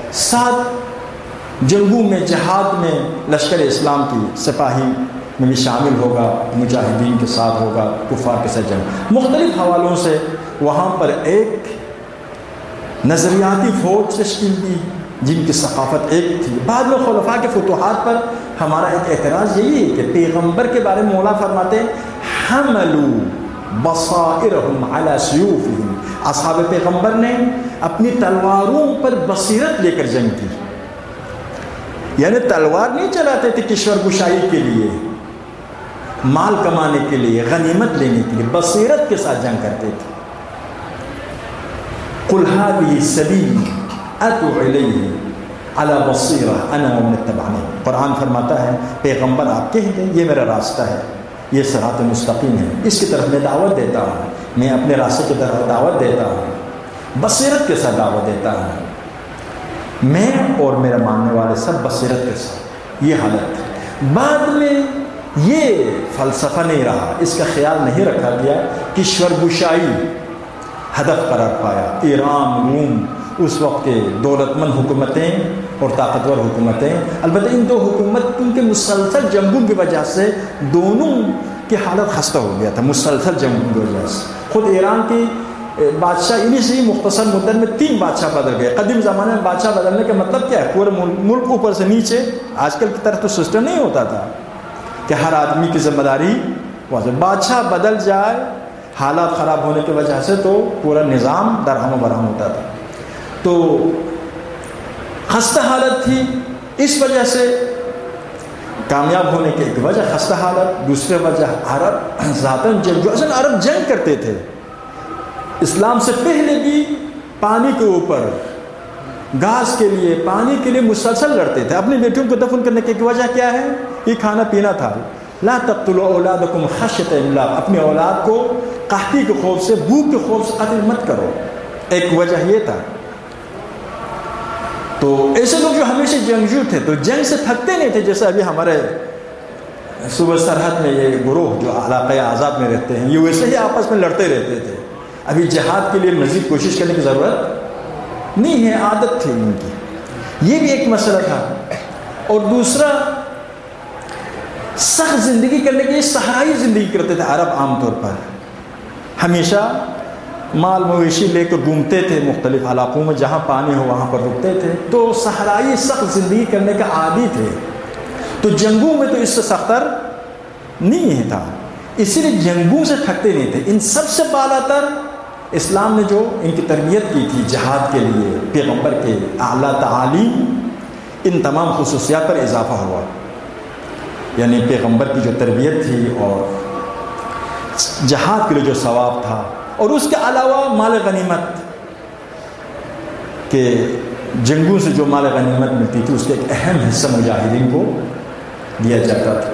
ساتھ جنگوں میں، جہاد میں لشکر اسلام کی سپاہی میں بھی شامل ہوگا، مجاہدین کے ساتھ ہوگا، کفار کے ساتھ جنگ، مختلف حوالوں سے وہاں پر ایک نظریاتی فوج تشکیل دی جن کی ثقافت ایک تھی۔ بعد میں خلفاء کے فتوحات پر ہمارا ایک اعتراض یہی ہے کہ پیغمبر کے بارے میں مولا فرماتے ہیں حملوا بصائرہم علی سیوفہم، اصحاب پیغمبر نے اپنی تلواروں پر بصیرت لے کر جنگ کی، یعنی تلوار نہیں چلاتے تھے کشور کشائی کے لیے، مال کمانے کے لیے، غنیمت لینے کے لیے، بصیرت کے ساتھ جنگ کرتے تھے۔ قل هذه سبیلی ادعو الیہ علی بصیرہ انا ومن اتبعنی، قرآن فرماتا ہے پیغمبر آپ کہہ دیں یہ میرا راستہ ہے، یہ صراط مستقیم ہے، اس کی طرف میں دعوت دیتا ہوں، میں اپنے راستے کی طرف دعوت دیتا ہوں، بصیرت کے ساتھ دعوت دیتا ہوں، میں اور میرے ماننے والے سب بصیرت کے ساتھ۔ یہ حالت ہے۔ بعد میں یہ فلسفہ نہیں رہا، اس کا خیال نہیں رکھا گیا، کشور گشائی ہدف قرار پایا۔ ایران، روم، اس وقت کے دولت مند حکومتیں اور طاقتور حکومتیں، البتہ ان دو حکومتوں کے مسلسل جنگوں کی وجہ سے دونوں کی حالت خستہ ہو گیا تھا، مسلسل جنگوں کی وجہ سے۔ خود ایران کی بادشاہ انہی سے مختصر مدت میں تین بادشاہ بدل گئے۔ قدیم زمانے میں بادشاہ بدلنے کا مطلب کیا ہے؟ پورے ملک اوپر سے نیچے، آج کل کی طرح تو سسٹم نہیں ہوتا تھا کہ ہر آدمی کی ذمہ داری واضح، بادشاہ بدل جائے حالات خراب ہونے کی وجہ سے تو پورا نظام درہم و برہم ہوتا تھا۔ تو خستہ حالت تھی، اس وجہ سے کامیاب ہونے کی ایک وجہ خستہ حالت، دوسری وجہ عرب ذاتاً جنگ، جو اصل عرب جنگ کرتے تھے اسلام سے پہلے بھی، پانی کے اوپر گھاس کے لیے، پانی کے لیے مسلسل لڑتے تھے. اپنی بیٹیوں کو دفن کرنے کی وجہ کیا ہے؟ یہ کھانا پینا تھا. لا تقتلوا اولادکم خشیۃ املاق، اپنی اولاد کو قحطی کے خوف سے، بھوک کے خوف سے قتل مت کرو. ایک وجہ یہ تھا. تو ایسے لوگ جو ہمیشہ جنگجو تھے تو جنگ سے تھکتے نہیں تھے. جیسے ابھی ہمارے صوبہ سرحد میں یہ گروہ جو علاقۂ آزاد میں رہتے ہیں، یہ ویسے ہی آپس میں لڑتے رہتے تھے. ابھی جہاد کے لیے مزید کوشش کرنے کی ضرورت نہیں ہے، عادت تھی ان کی. یہ بھی ایک مسئلہ تھا. اور دوسرا، سخت زندگی کرنے کے لیے صحرائی زندگی کرتے تھے عرب. عام طور پر ہمیشہ مال مویشی لے کر گھومتے تھے مختلف علاقوں میں، جہاں پانی ہو وہاں پر رکتے تھے. تو صحرائی سخت زندگی کرنے کا عادی تھے. تو جنگوں میں تو اس سے سختر نہیں تھا، اسی لیے جنگوں سے تھکتے نہیں تھے. ان سب سے بالا تر اسلام نے جو ان کی تربیت کی تھی جہاد کے لیے، پیغمبر کے اعلیٰ تعالیم، ان تمام خصوصیات پر اضافہ ہوا. یعنی پیغمبر کی جو تربیت تھی اور جہاد کے لیے جو ثواب تھا، اور اس کے علاوہ مال غنیمت کہ جنگوں سے جو مال غنیمت ملتی تھی اس کا ایک اہم حصہ مجاہدین کو دیا جاتا تھا.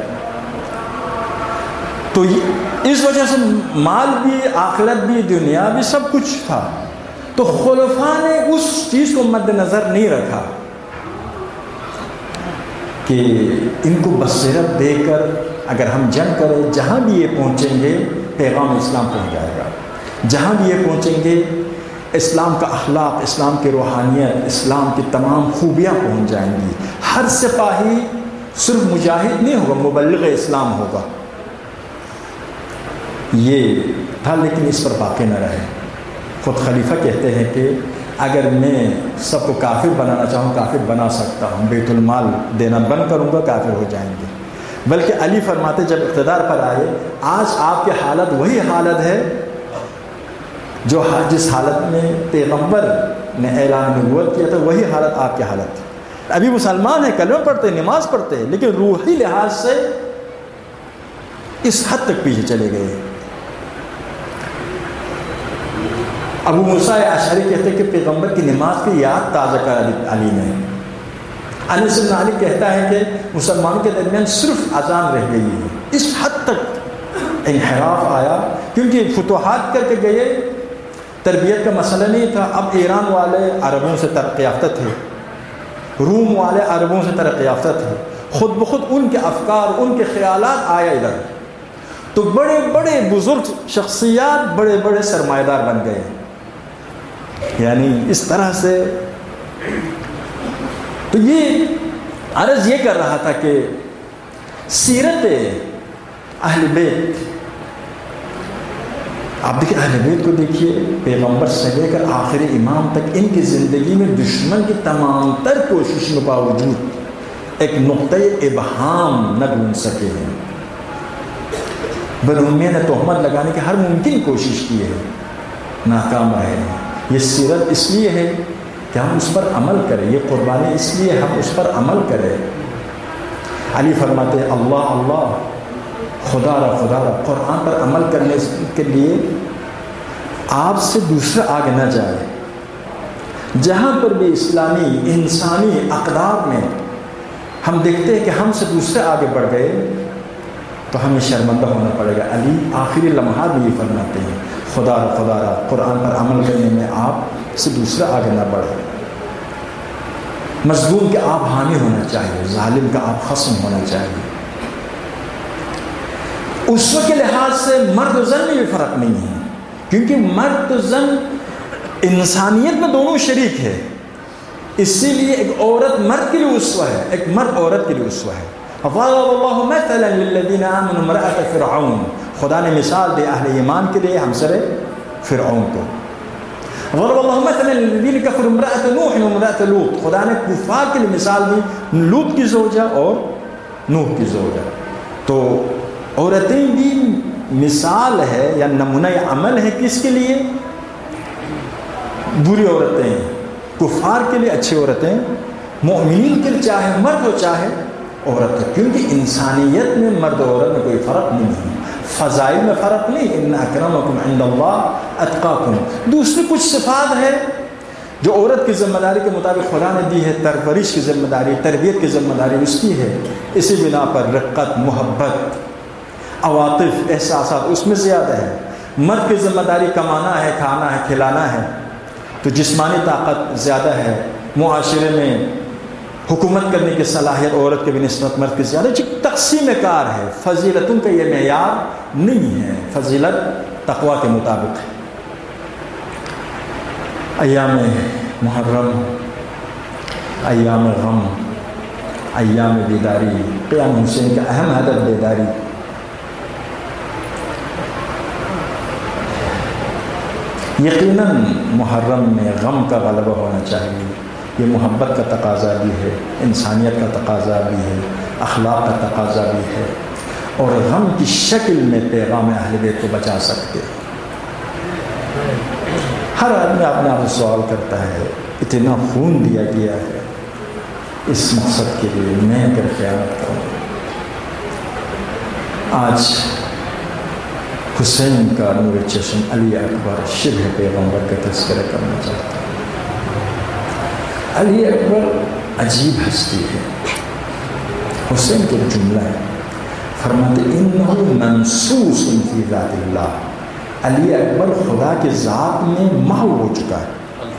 تو اس وجہ سے مال بھی، آخرت بھی، دنیا بھی، سب کچھ تھا. تو خلفاء نے اس چیز کو مد نظر نہیں رکھا کہ ان کو بصیرت دے کر اگر ہم جنگ کریں، جہاں بھی یہ پہنچیں گے پیغام اسلام پہنچ جائے گا. جہاں بھی یہ پہنچیں گے اسلام کا اخلاق، اسلام کی روحانیت، اسلام کی تمام خوبیاں پہنچ جائیں گی. ہر سپاہی صرف مجاہد نہیں ہوگا، مبلغ اسلام ہوگا. یہ تھا، لیکن اس پر باقی نہ رہے. خود خلیفہ کہتے ہیں کہ اگر میں سب کو کافر بنانا چاہوں کافر بنا سکتا ہوں، بیت المال دینا بند کروں گا کافر ہو جائیں گے. بلکہ علی فرماتے جب اقتدار پر آئے، آج آپ کی حالت وہی حالت ہے جو جس حالت میں پیغمبر نے اعلان نبوت کیا تھا، وہی حالت آپ کی حالت ہے. ابھی مسلمان ہیں، کلمہ پڑھتے ہیں، نماز پڑھتے ہیں، لیکن روحی لحاظ سے اس حد تک پیچھے چلے گئے. ابو موسیٰ اشعری کہتے ہیں کہ پیغمبر کی نماز کی یاد تازہ کر علی نے. انس بن مالک کہتا ہے کہ مسلمانوں کے درمیان صرف اذان رہ گئی ہے. اس حد تک انحراف آیا، کیونکہ فتوحات کر کے گئے، تربیت کا مسئلہ نہیں تھا. اب ایران والے عربوں سے ترقی یافتہ تھے، روم والے عربوں سے ترقی یافتہ تھے. خود بخود ان کے افکار، ان کے خیالات آیا ادھر. تو بڑے بڑے بزرگ شخصیات بڑے بڑے سرمایہ دار بن گئے. یعنی اس طرح سے تو یہ عرض یہ کر رہا تھا کہ سیرت اہل بیت، آپ دیکھیں اہل بیت کو دیکھیے، پیغمبر سے لے کر آخری امام تک ان کی زندگی میں دشمن کی تمام تر کوششوں کے باوجود ایک نقطۂ ابہام نہ ڈھونڈ سکے ہیں. بنو امیہ نے تہمت لگانے کی ہر ممکن کوشش کی ہے، ناکام رہے ہیں. یہ سیرت اس لیے ہے کہ ہم اس پر عمل کریں، یہ قربانی اس لیے ہم اس پر عمل کریں. علی فرماتے ہیں اللہ اللہ، خدا را خدا را. قرآن پر عمل کرنے کے لیے آپ سے دوسرا آگے نہ جائے. جہاں پر بھی اسلامی انسانی اقدار میں ہم دیکھتے ہیں کہ ہم سے دوسرے آگے بڑھ گئے تو ہمیں شرمندہ ہونا پڑے گا. علی آخری لمحات میں یہ فرماتے ہیں خدا را خدا را، قرآن پر عمل کرنے میں آپ سے دوسرا آگے نہ بڑھے. مظلوم کے آپ حامی ہونا چاہیے، ظالم کا آپ خصم ہونا چاہیے. اس وقت کے لحاظ سے مرد و زن میں بھی فرق نہیں ہے، کیونکہ مرد و زن انسانیت میں دونوں شریک ہے. اسی لیے ایک عورت مرد کے لیے اسوہ ہے، ایک مرد عورت کے لیے اسوہ ہے. وَضَرَبَ اللَّهُ مَثَلًا لِلَّذِينَ آمَنُوا امْرَأَتَ فِرْعَوْنَ، خدا نے مثال دی اہل ایمان کے لیے ہمسر فرعون کو. وَضَرَبَ اللَّهُ مَثَلًا لِلَّذِينَ كَفَرُوا امْرَأَتَ نُوحٍ وامرأة لوط، خدا نے کفار کے لیے مثال دی لوط کی زوجہ اور نوح کی زوجہ. تو عورتیں بھی مثال ہے یا نمونہ عمل ہے کس کے لیے؟ بری عورتیں، کفار کے لیے اچھی عورتیں، مومنین کے لیے چاہے مرد ہو چاہے عورت ہے. کیونکہ انسانیت میں مرد و عورت میں کوئی فرق نہیں ہے، فضائل میں فرق نہیں. ان اکرمکم عند اللہ اتقاکم. دوسری کچھ صفات ہے جو عورت کی ذمہ داری کے مطابق خدا نے دی ہے، پرورش کی ذمہ داری، تربیت کی ذمہ داری اس کی ہے، اسی بنا پر رقت، محبت، عواطف، احساسات اس میں زیادہ ہے۔ مرد کی ذمہ داری کمانا ہے، کھانا ہے، کھلانا ہے، تو جسمانی طاقت زیادہ ہے، معاشرے میں حکومت کرنے کی صلاحیت عورت کے بنسبت مرد کی زیادہ، جو تقسیم کار ہے۔ فضیلتوں کا یہ معیار نہیں ہے، فضیلت تقوی کے مطابق ہے۔ ایام محرم، ایام غم، ایام بیداری، قیام حسین کا اہم ہدف بیداری۔ یقیناً محرم میں غم کا غلبہ ہونا چاہیے، یہ محبت کا تقاضا بھی ہے، انسانیت کا تقاضا بھی ہے، اخلاق کا تقاضا بھی ہے، اور غم کی شکل میں پیغام اہل بیت کو بچا سکتے۔ ہر آدمی اپنے آپ سے سوال کرتا ہے، اتنا خون دیا گیا ہے اس مقصد کے لیے، میں اگر خیانت کروں۔ آج حسین کا نور چشم علی اکبر شبہ پیغمبر کا تذکرہ کرنا چاہتا ہوں۔ علی اکبر عجیب ہستی ہے۔ حسین کے جملہ ہے، فرماتے انہ منصوص فی ذات اللہ، علی اکبر خدا کے ذات میں محو ہو چکا ہے۔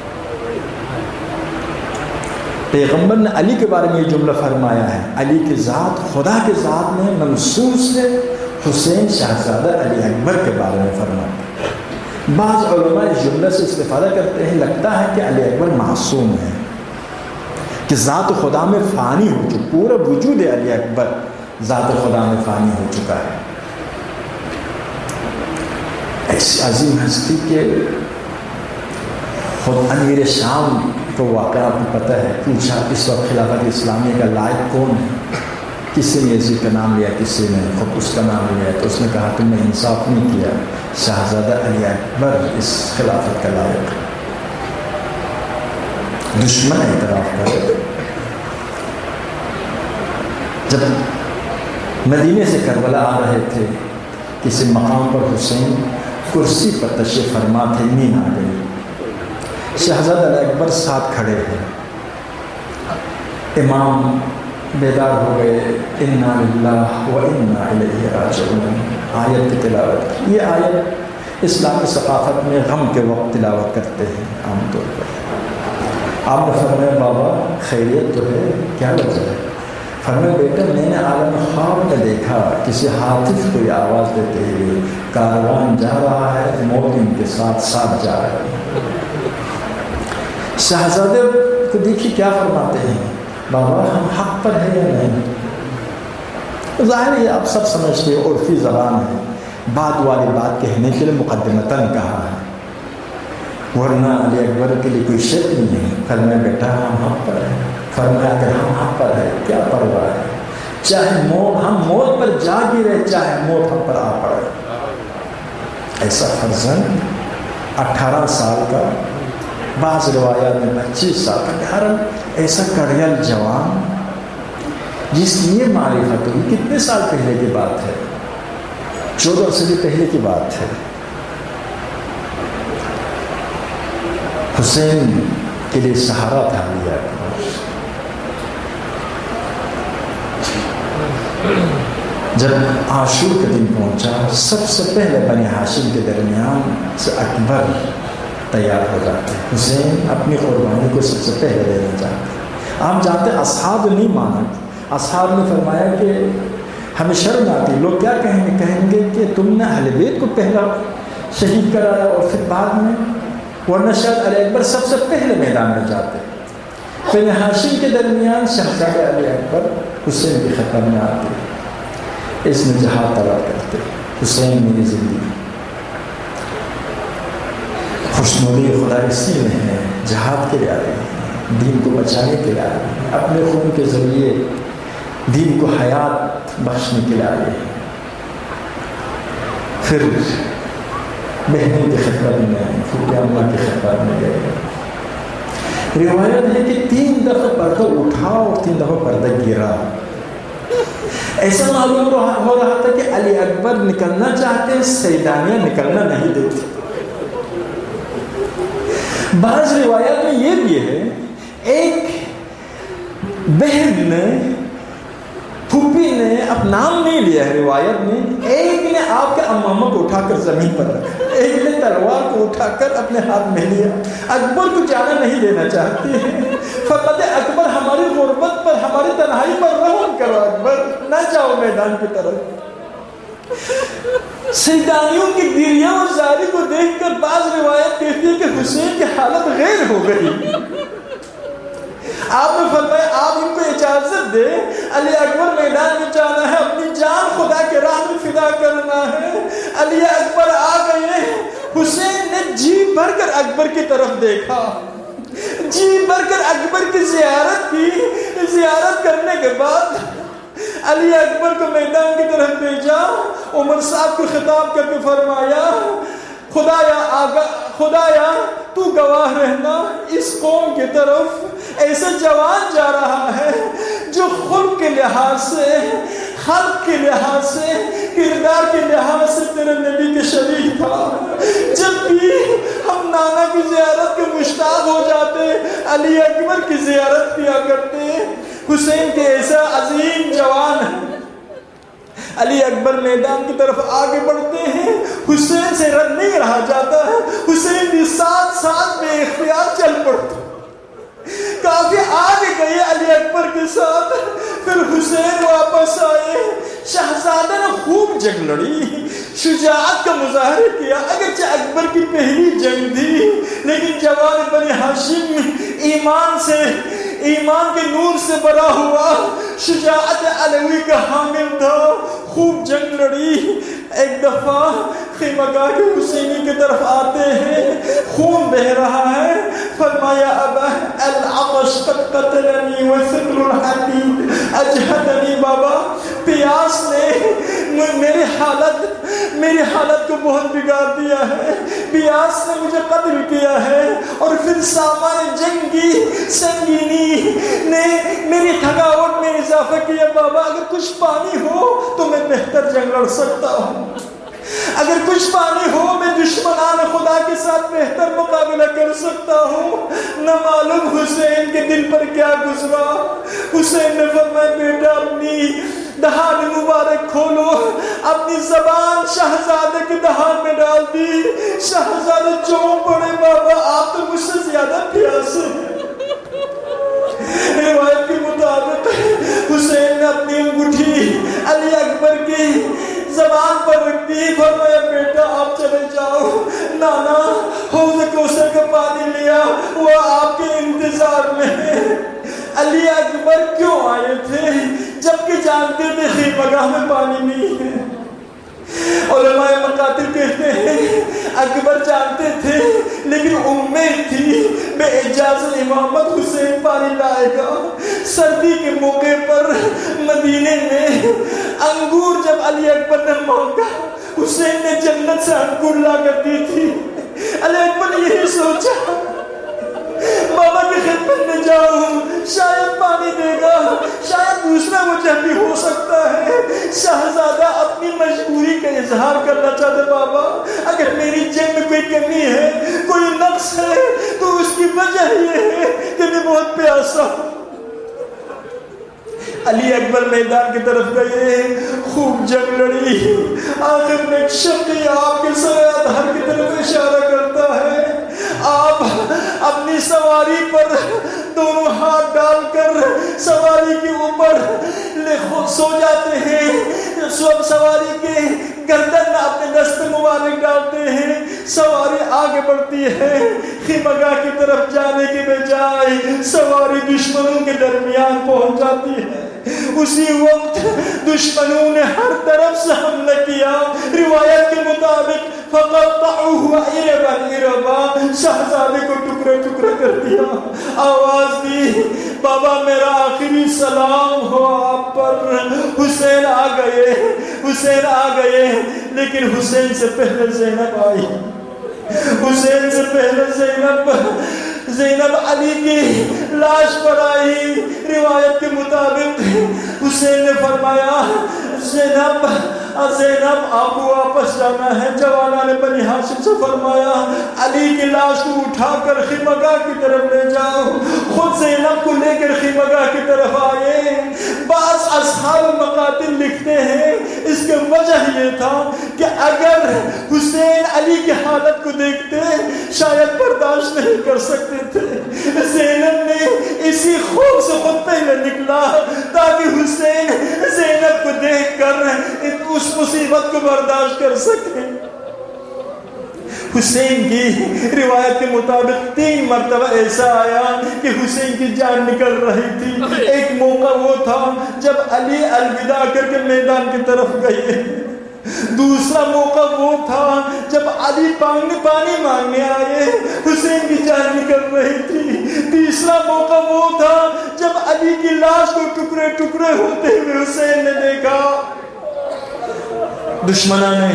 پیغمبر نے علی کے بارے میں یہ جملہ فرمایا ہے، علی کی ذات خدا کے ذات میں منصوص ہے۔ حسین شہزادہ علی اکبر کے بارے میں فرماتے ہیں۔ بعض علماء اس جملے سے استفادہ کرتے ہیں، لگتا ہے کہ علی اکبر معصوم ہے، کہ ذات خدا میں فانی ہو چکا، پورا وجود علی اکبر ذات خدا میں فانی ہو چکا ہے۔ ایسی عظیم ہستی کے خود امیر شام کو واقعہ آپ کو پتہ ہے، پوچھا اس وقت خلافت اسلامیہ کا لائق کون ہے؟ کسی نے یزید کا نام لیا، کسی نے خود اس کا نام لیا، تو اس نے کہا تم نے انصاف نہیں کیا، شہزادہ علی اکبر اس خلافت کا لائق ہے۔ دشمن اعتراف کرے۔ جب مدینے سے کربلا آ رہے تھے، کسی مقام پر حسین کرسی پر تشریف فرما تھے، نیند آ گئی، شہزادہ علی اکبر ساتھ کھڑے ہیں، امام بیدار ہو گئے، انا للہ و انا الیہ راجعون، آیت کی تلاوت۔ یہ آیت اسلامی ثقافت میں غم کے وقت تلاوت کرتے ہیں عام طور پر۔ آپ نے فرمایا بابا خیریت تو ہے، کیا وجہ ہے؟ فرمایا بیٹا میں نے عالم خواب میں دیکھا کسی حاطف کو یہ آواز دیتے ہوئے، کاروان جا رہا ہے، موت ان کے ساتھ ساتھ جا رہا ہے۔ شہزادے کو دیکھی کیا فرماتے ہیں، بابا ہم حق پر ہیں یا نہیں؟ ظاہر ہے آپ سب سمجھتے ہیں، عرفی زبان ہے، بات والی بات کہنے کے لیے مقدمتاً کہا ہے، ورنہ علی اکبر کے لیے کوئی شک نہیں ہے۔ فرمایا بیٹا ہم حق پر ہیں۔ فرمایا اگر ہم حق پر ہیں کیا پرواہ ہے، چاہے موت ہم موت پر جا گرے، چاہے موت ہم پر آ پڑے۔ ایسا فرزند اٹھارہ سال کا، بعض روایات میں پچیس سال کا، ہر ایسا کڑیل جوان جس کی یہ معرفت ہوئی، کتنے سال پہلے کی بات ہے، چودہ صدی پہلے کی بات ہے۔ حسین کے لیے سہارا تھا علی اکبر۔ جب عاشور کا دن پہنچا، سب سے پہلے بنی ہاشم کے درمیان سے اکبر تیار ہو جاتے ہیں، حسین اپنی قربانی کو سب سے پہلے دینا چاہتے ہیں۔ آپ جانتے ہیں اصحاب نہیں مانا، اصحاب نے فرمایا کہ ہمیں شرم آتی، لوگ کیا کہیں گے، کہیں گے کہ تم نے اہل بیت کو پہلا شہید کرایا اور پھر بعد میں، ورنہ شاید علی اکبر سب سے پہلے میدان میں جاتے۔ بنی ہاشم کے درمیان شہزادہ علی اکبر حسین کی خدمت میں آتے، اس میں جہاد طلب کرتے، حسین میری زندگی خوشنودی خدا اسی میں ہے، جہاد کے لیے آ رہے ہیں، دین کو بچانے کے لیے آ رہے ہیں، اپنے خون کے ذریعے دین کو حیات بخشنے کے لیے آ رہے ہیں۔ پھر بہنوں کی خدمت میں، پھوپھی اماں کی خدمت میں گئے۔ روایت ہے کہ تین دفعہ پردہ اٹھا اور تین دفعہ پردہ گرا۔ ایسا معلوم ہو رہا تھا کہ علی اکبر نکلنا چاہتے، سیدانیاں نکلنا نہیں دیتی۔ بعض روایات میں یہ بھی ہے ایک بہن نے پھوپھی نے اب نام نہیں لیا ہے روایت میں، ایک نے آپ کے امامہ کو اٹھا کر زمین پر رکھا، ایک نے تلوار کو اٹھا کر اپنے ہاتھ میں لیا۔ اکبر کو جانا نہیں دینا چاہتی ہے، فقط اکبر ہماری غربت پر ہماری تنہائی پر رحم کرو، اکبر نہ جاؤ میدان کی طرف۔ سیدانیوں کی گریہ اور زاری کو دیکھ کر بعض روایت کہتی ہے کہ حسین کی حالت غیر ہو گئی۔ آپ نے فرمایا آپ ان کو اجازت دے، علی اکبر میدان میں جانا ہے، اپنی جان خدا کے راہ میں فدا کرنا ہے۔ علی اکبر آ گئے، حسین نے جی بھر کر اکبر کی طرف دیکھا، جی بھر کر اکبر کی زیارت کی۔ زیارت کرنے کے بعد علی اکبر کو میدان کی طرف بھیجا، عمر صاحب کو خطاب کر کے فرمایا خدایا آگا خدایا تو گواہ رہنا، اس قوم کی طرف ایسا جوان جا رہا ہے جو خلق کے لحاظ سے، خلق کے لحاظ سے، کردار کے لحاظ سے تیرے نبی کے شریک تھا۔ جب بھی ہم نانا کی زیارت کے مشتاق ہو جاتے علی اکبر کی زیارت کیا کرتے۔ حسین کے ایسا عظیم جوان ہے۔ علی اکبر میدان کی طرف آگے بڑھتے ہیں، حسین سے رد نہیں رہا جاتا ہے، حسین بھی ساتھ ساتھ بے اختیار چل پڑتے، کافی آگے گئے علی اکبر کے ساتھ۔ پھر حسین واپس آئے، شہزادہ نے خوب جنگ لڑی، شجاعت کا مظاہرہ کیا، اگرچہ اکبر کی پہلی جنگ تھی لیکن جوان بنی ہاشم ایمان سے، ایمان کے نور سے بھرا ہوا، شجاعت علوی کا حامل تھا، خوب جنگ لڑی۔ ایک دفعہ خیمہ گاہ کے حسینی کی طرف آتے ہیں، خون بہ رہا ہے، فرمایا ابا العطش قد قتلنی وثقل الحدید اجہدنی، بابا پیاس نے میری حالت میری حالت کو بہت بگاڑ دیا ہے، پیاس نے مجھے قتل کیا ہے، اور پھر سامان جنگ کی سنگینی نے میری تھکاوٹ میں اضافہ کیا۔ بابا اگر کچھ پانی ہو تو میں بہتر جنگ لڑ سکتا ہوں، اگر کچھ پانی ہو میں دشمنان خدا کے ساتھ بہتر مقابلہ کر سکتا ہوں۔ نہ معلوم حسین کے دل پر کیا گزرا، حسین نے فرمایا بیٹا اپنی دہان مبارک کھولو، اپنی زبان شہزادے کی دہان میں ڈال دی۔ شہزادے چونک پڑے، بابا آپ تو مجھ سے زیادہ پیاسے ہیں۔ روایت کے مطابق حسین نے اپنی انگوٹھی علی اکبر کی زبان پر رکھ دی، فرمایا بیٹا آپ چلے جاؤ، نانا حوض کوثر کا پانی لیا، وہ آپ کے انتظار میں ہے۔ علی اکبر کیوں آئے تھے جبکہ جانتے تھے خیمہ گاہ میں پانی نہیں ہے؟ علماء مقاتل کہتے ہیں اکبر جانتے تھے لیکن امید تھی بے اجازت امامت حسین پانی لائے گا۔ سردی کے موقع پر مدینے میں انگور جب علی اکبر نے مانگا، حسین نے جنت سے انگور لا کر دی تھی۔ علی اکبر نے یہی سوچا بابا کی خدمت میں جاؤں، شاید پانی دے گا، شاید دوسرا وجہ بھی ہو سکتا ہے۔ شہزادہ اپنی مجبوری کا اظہار کرنا چاہتے، بابا اگر میری جنگ میں کوئی کمی ہے، کوئی نقص ہے تو اس کی وجہ یہ ہے کہ میں بہت پیاسا ہوں۔ علی اکبر میدان کی طرف گئے، خوب جنگ لڑی، آخر میں ایک شخص آپ کے سایہ دھار کی طرف اشارہ کرتا ہے، آپ اپنی سواری پر دونوں ہاتھ ڈال کر سواری کے اوپر سو جاتے ہیں، سواری کے گردن میں اپنے دست مبارک ڈالتے ہیں، سواری آگے بڑھتی ہے، خیمہ گاہ کی طرف جانے کے بجائے سواری دشمنوں کے درمیان پہنچ جاتی ہے۔ اسی وقت دشمنوں نے ہر طرف سے حملہ کیا، روایت کے مطابق فقطعوه اربا اربا، شہزادے کو ٹکڑے ٹکڑے کر دیا، آواز دی بابا میرا آخری سلام ہو آپ پر۔ حسین آ گئے، حسین آ گئے، لیکن حسین سے پہلے زینب آئی، حسین سے پہلے زینب زینب علی کی لاش پر آئی. روایت کے مطابق حسین نے فرمایا زینب زینب آپ کو واپس جانا ہے. جوانا نے بنی ہاشم سے فرمایا علی کی لاش کو اٹھا کر خیمگاہ کی طرف لے جاؤ. خود زینب کو لے کر خیمگاہ کی طرف آئے. بعض اصحاب مقاتل لکھتے ہیں اس کے وجہ یہ تھا کہ اگر حسین علی کی حالت کو دیکھتے شاید برداشت نہیں کر سکتے تھے. زینب نے اسی خوف سے خود پہلے نکلا تاکہ حسین زینب کو دیکھ کر اس مصیبت کو برداشت کر سکے. حسین کی روایت کے مطابق تین مرتبہ ایسا آیا کہ حسین کی جان نکل رہی تھی. ایک موقع وہ تھا جب علی الوداع کر کے میدان کی طرف گئے. دوسرا موقع وہ تھا جب علی پانی پانی مانگنے آئے, حسین کی جان نکل رہی تھی. تیسرا موقع وہ تھا جب علی کی لاش کو ٹکڑے ٹکڑے ہوتے ہوئے حسین نے دیکھا. دشمنوں نے,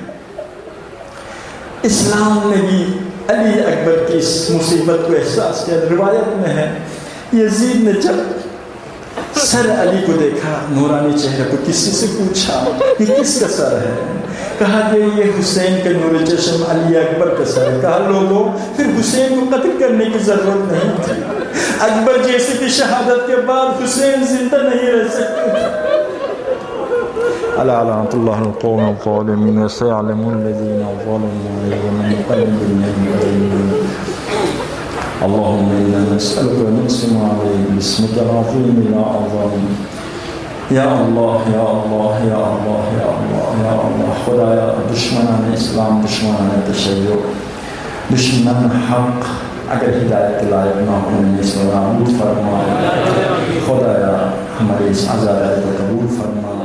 اسلام نے بھی علی اکبر کی اس مصیبت کو احساس کیا. روایت میں ہے یزید نے جب سر علی کو دیکھا نورانی چہرے کو, کسی سے پوچھا یہ کس کا سر ہے؟ کہا کہ یہ حسین کے نور چشم علی اکبر کا سر ہے. کہا لوگوں پھر حسین کو قتل کرنے کی ضرورت نہیں تھی. اکبر جیسے کی شہادت کے بعد حسین زندہ نہیں رہ سکتے تھے. الا لعنت اللہ القوم الظالمین سيعلم الذين ظلموا ومن يقلب المؤمنين. اللهم انا نسالك ونقسم عليك باسمك العظيم يا عظيم یا اللہ یا اللہ یا اللہ یا اللہ یا اللہ. خدایا دشمنان اسلام, دشمنان تشیع, دشمنان حق اگر ہدایت لائق نہ ہونے اس کو نابود فرما. خدایا ہمارے اس عذاب کو قبول فرما.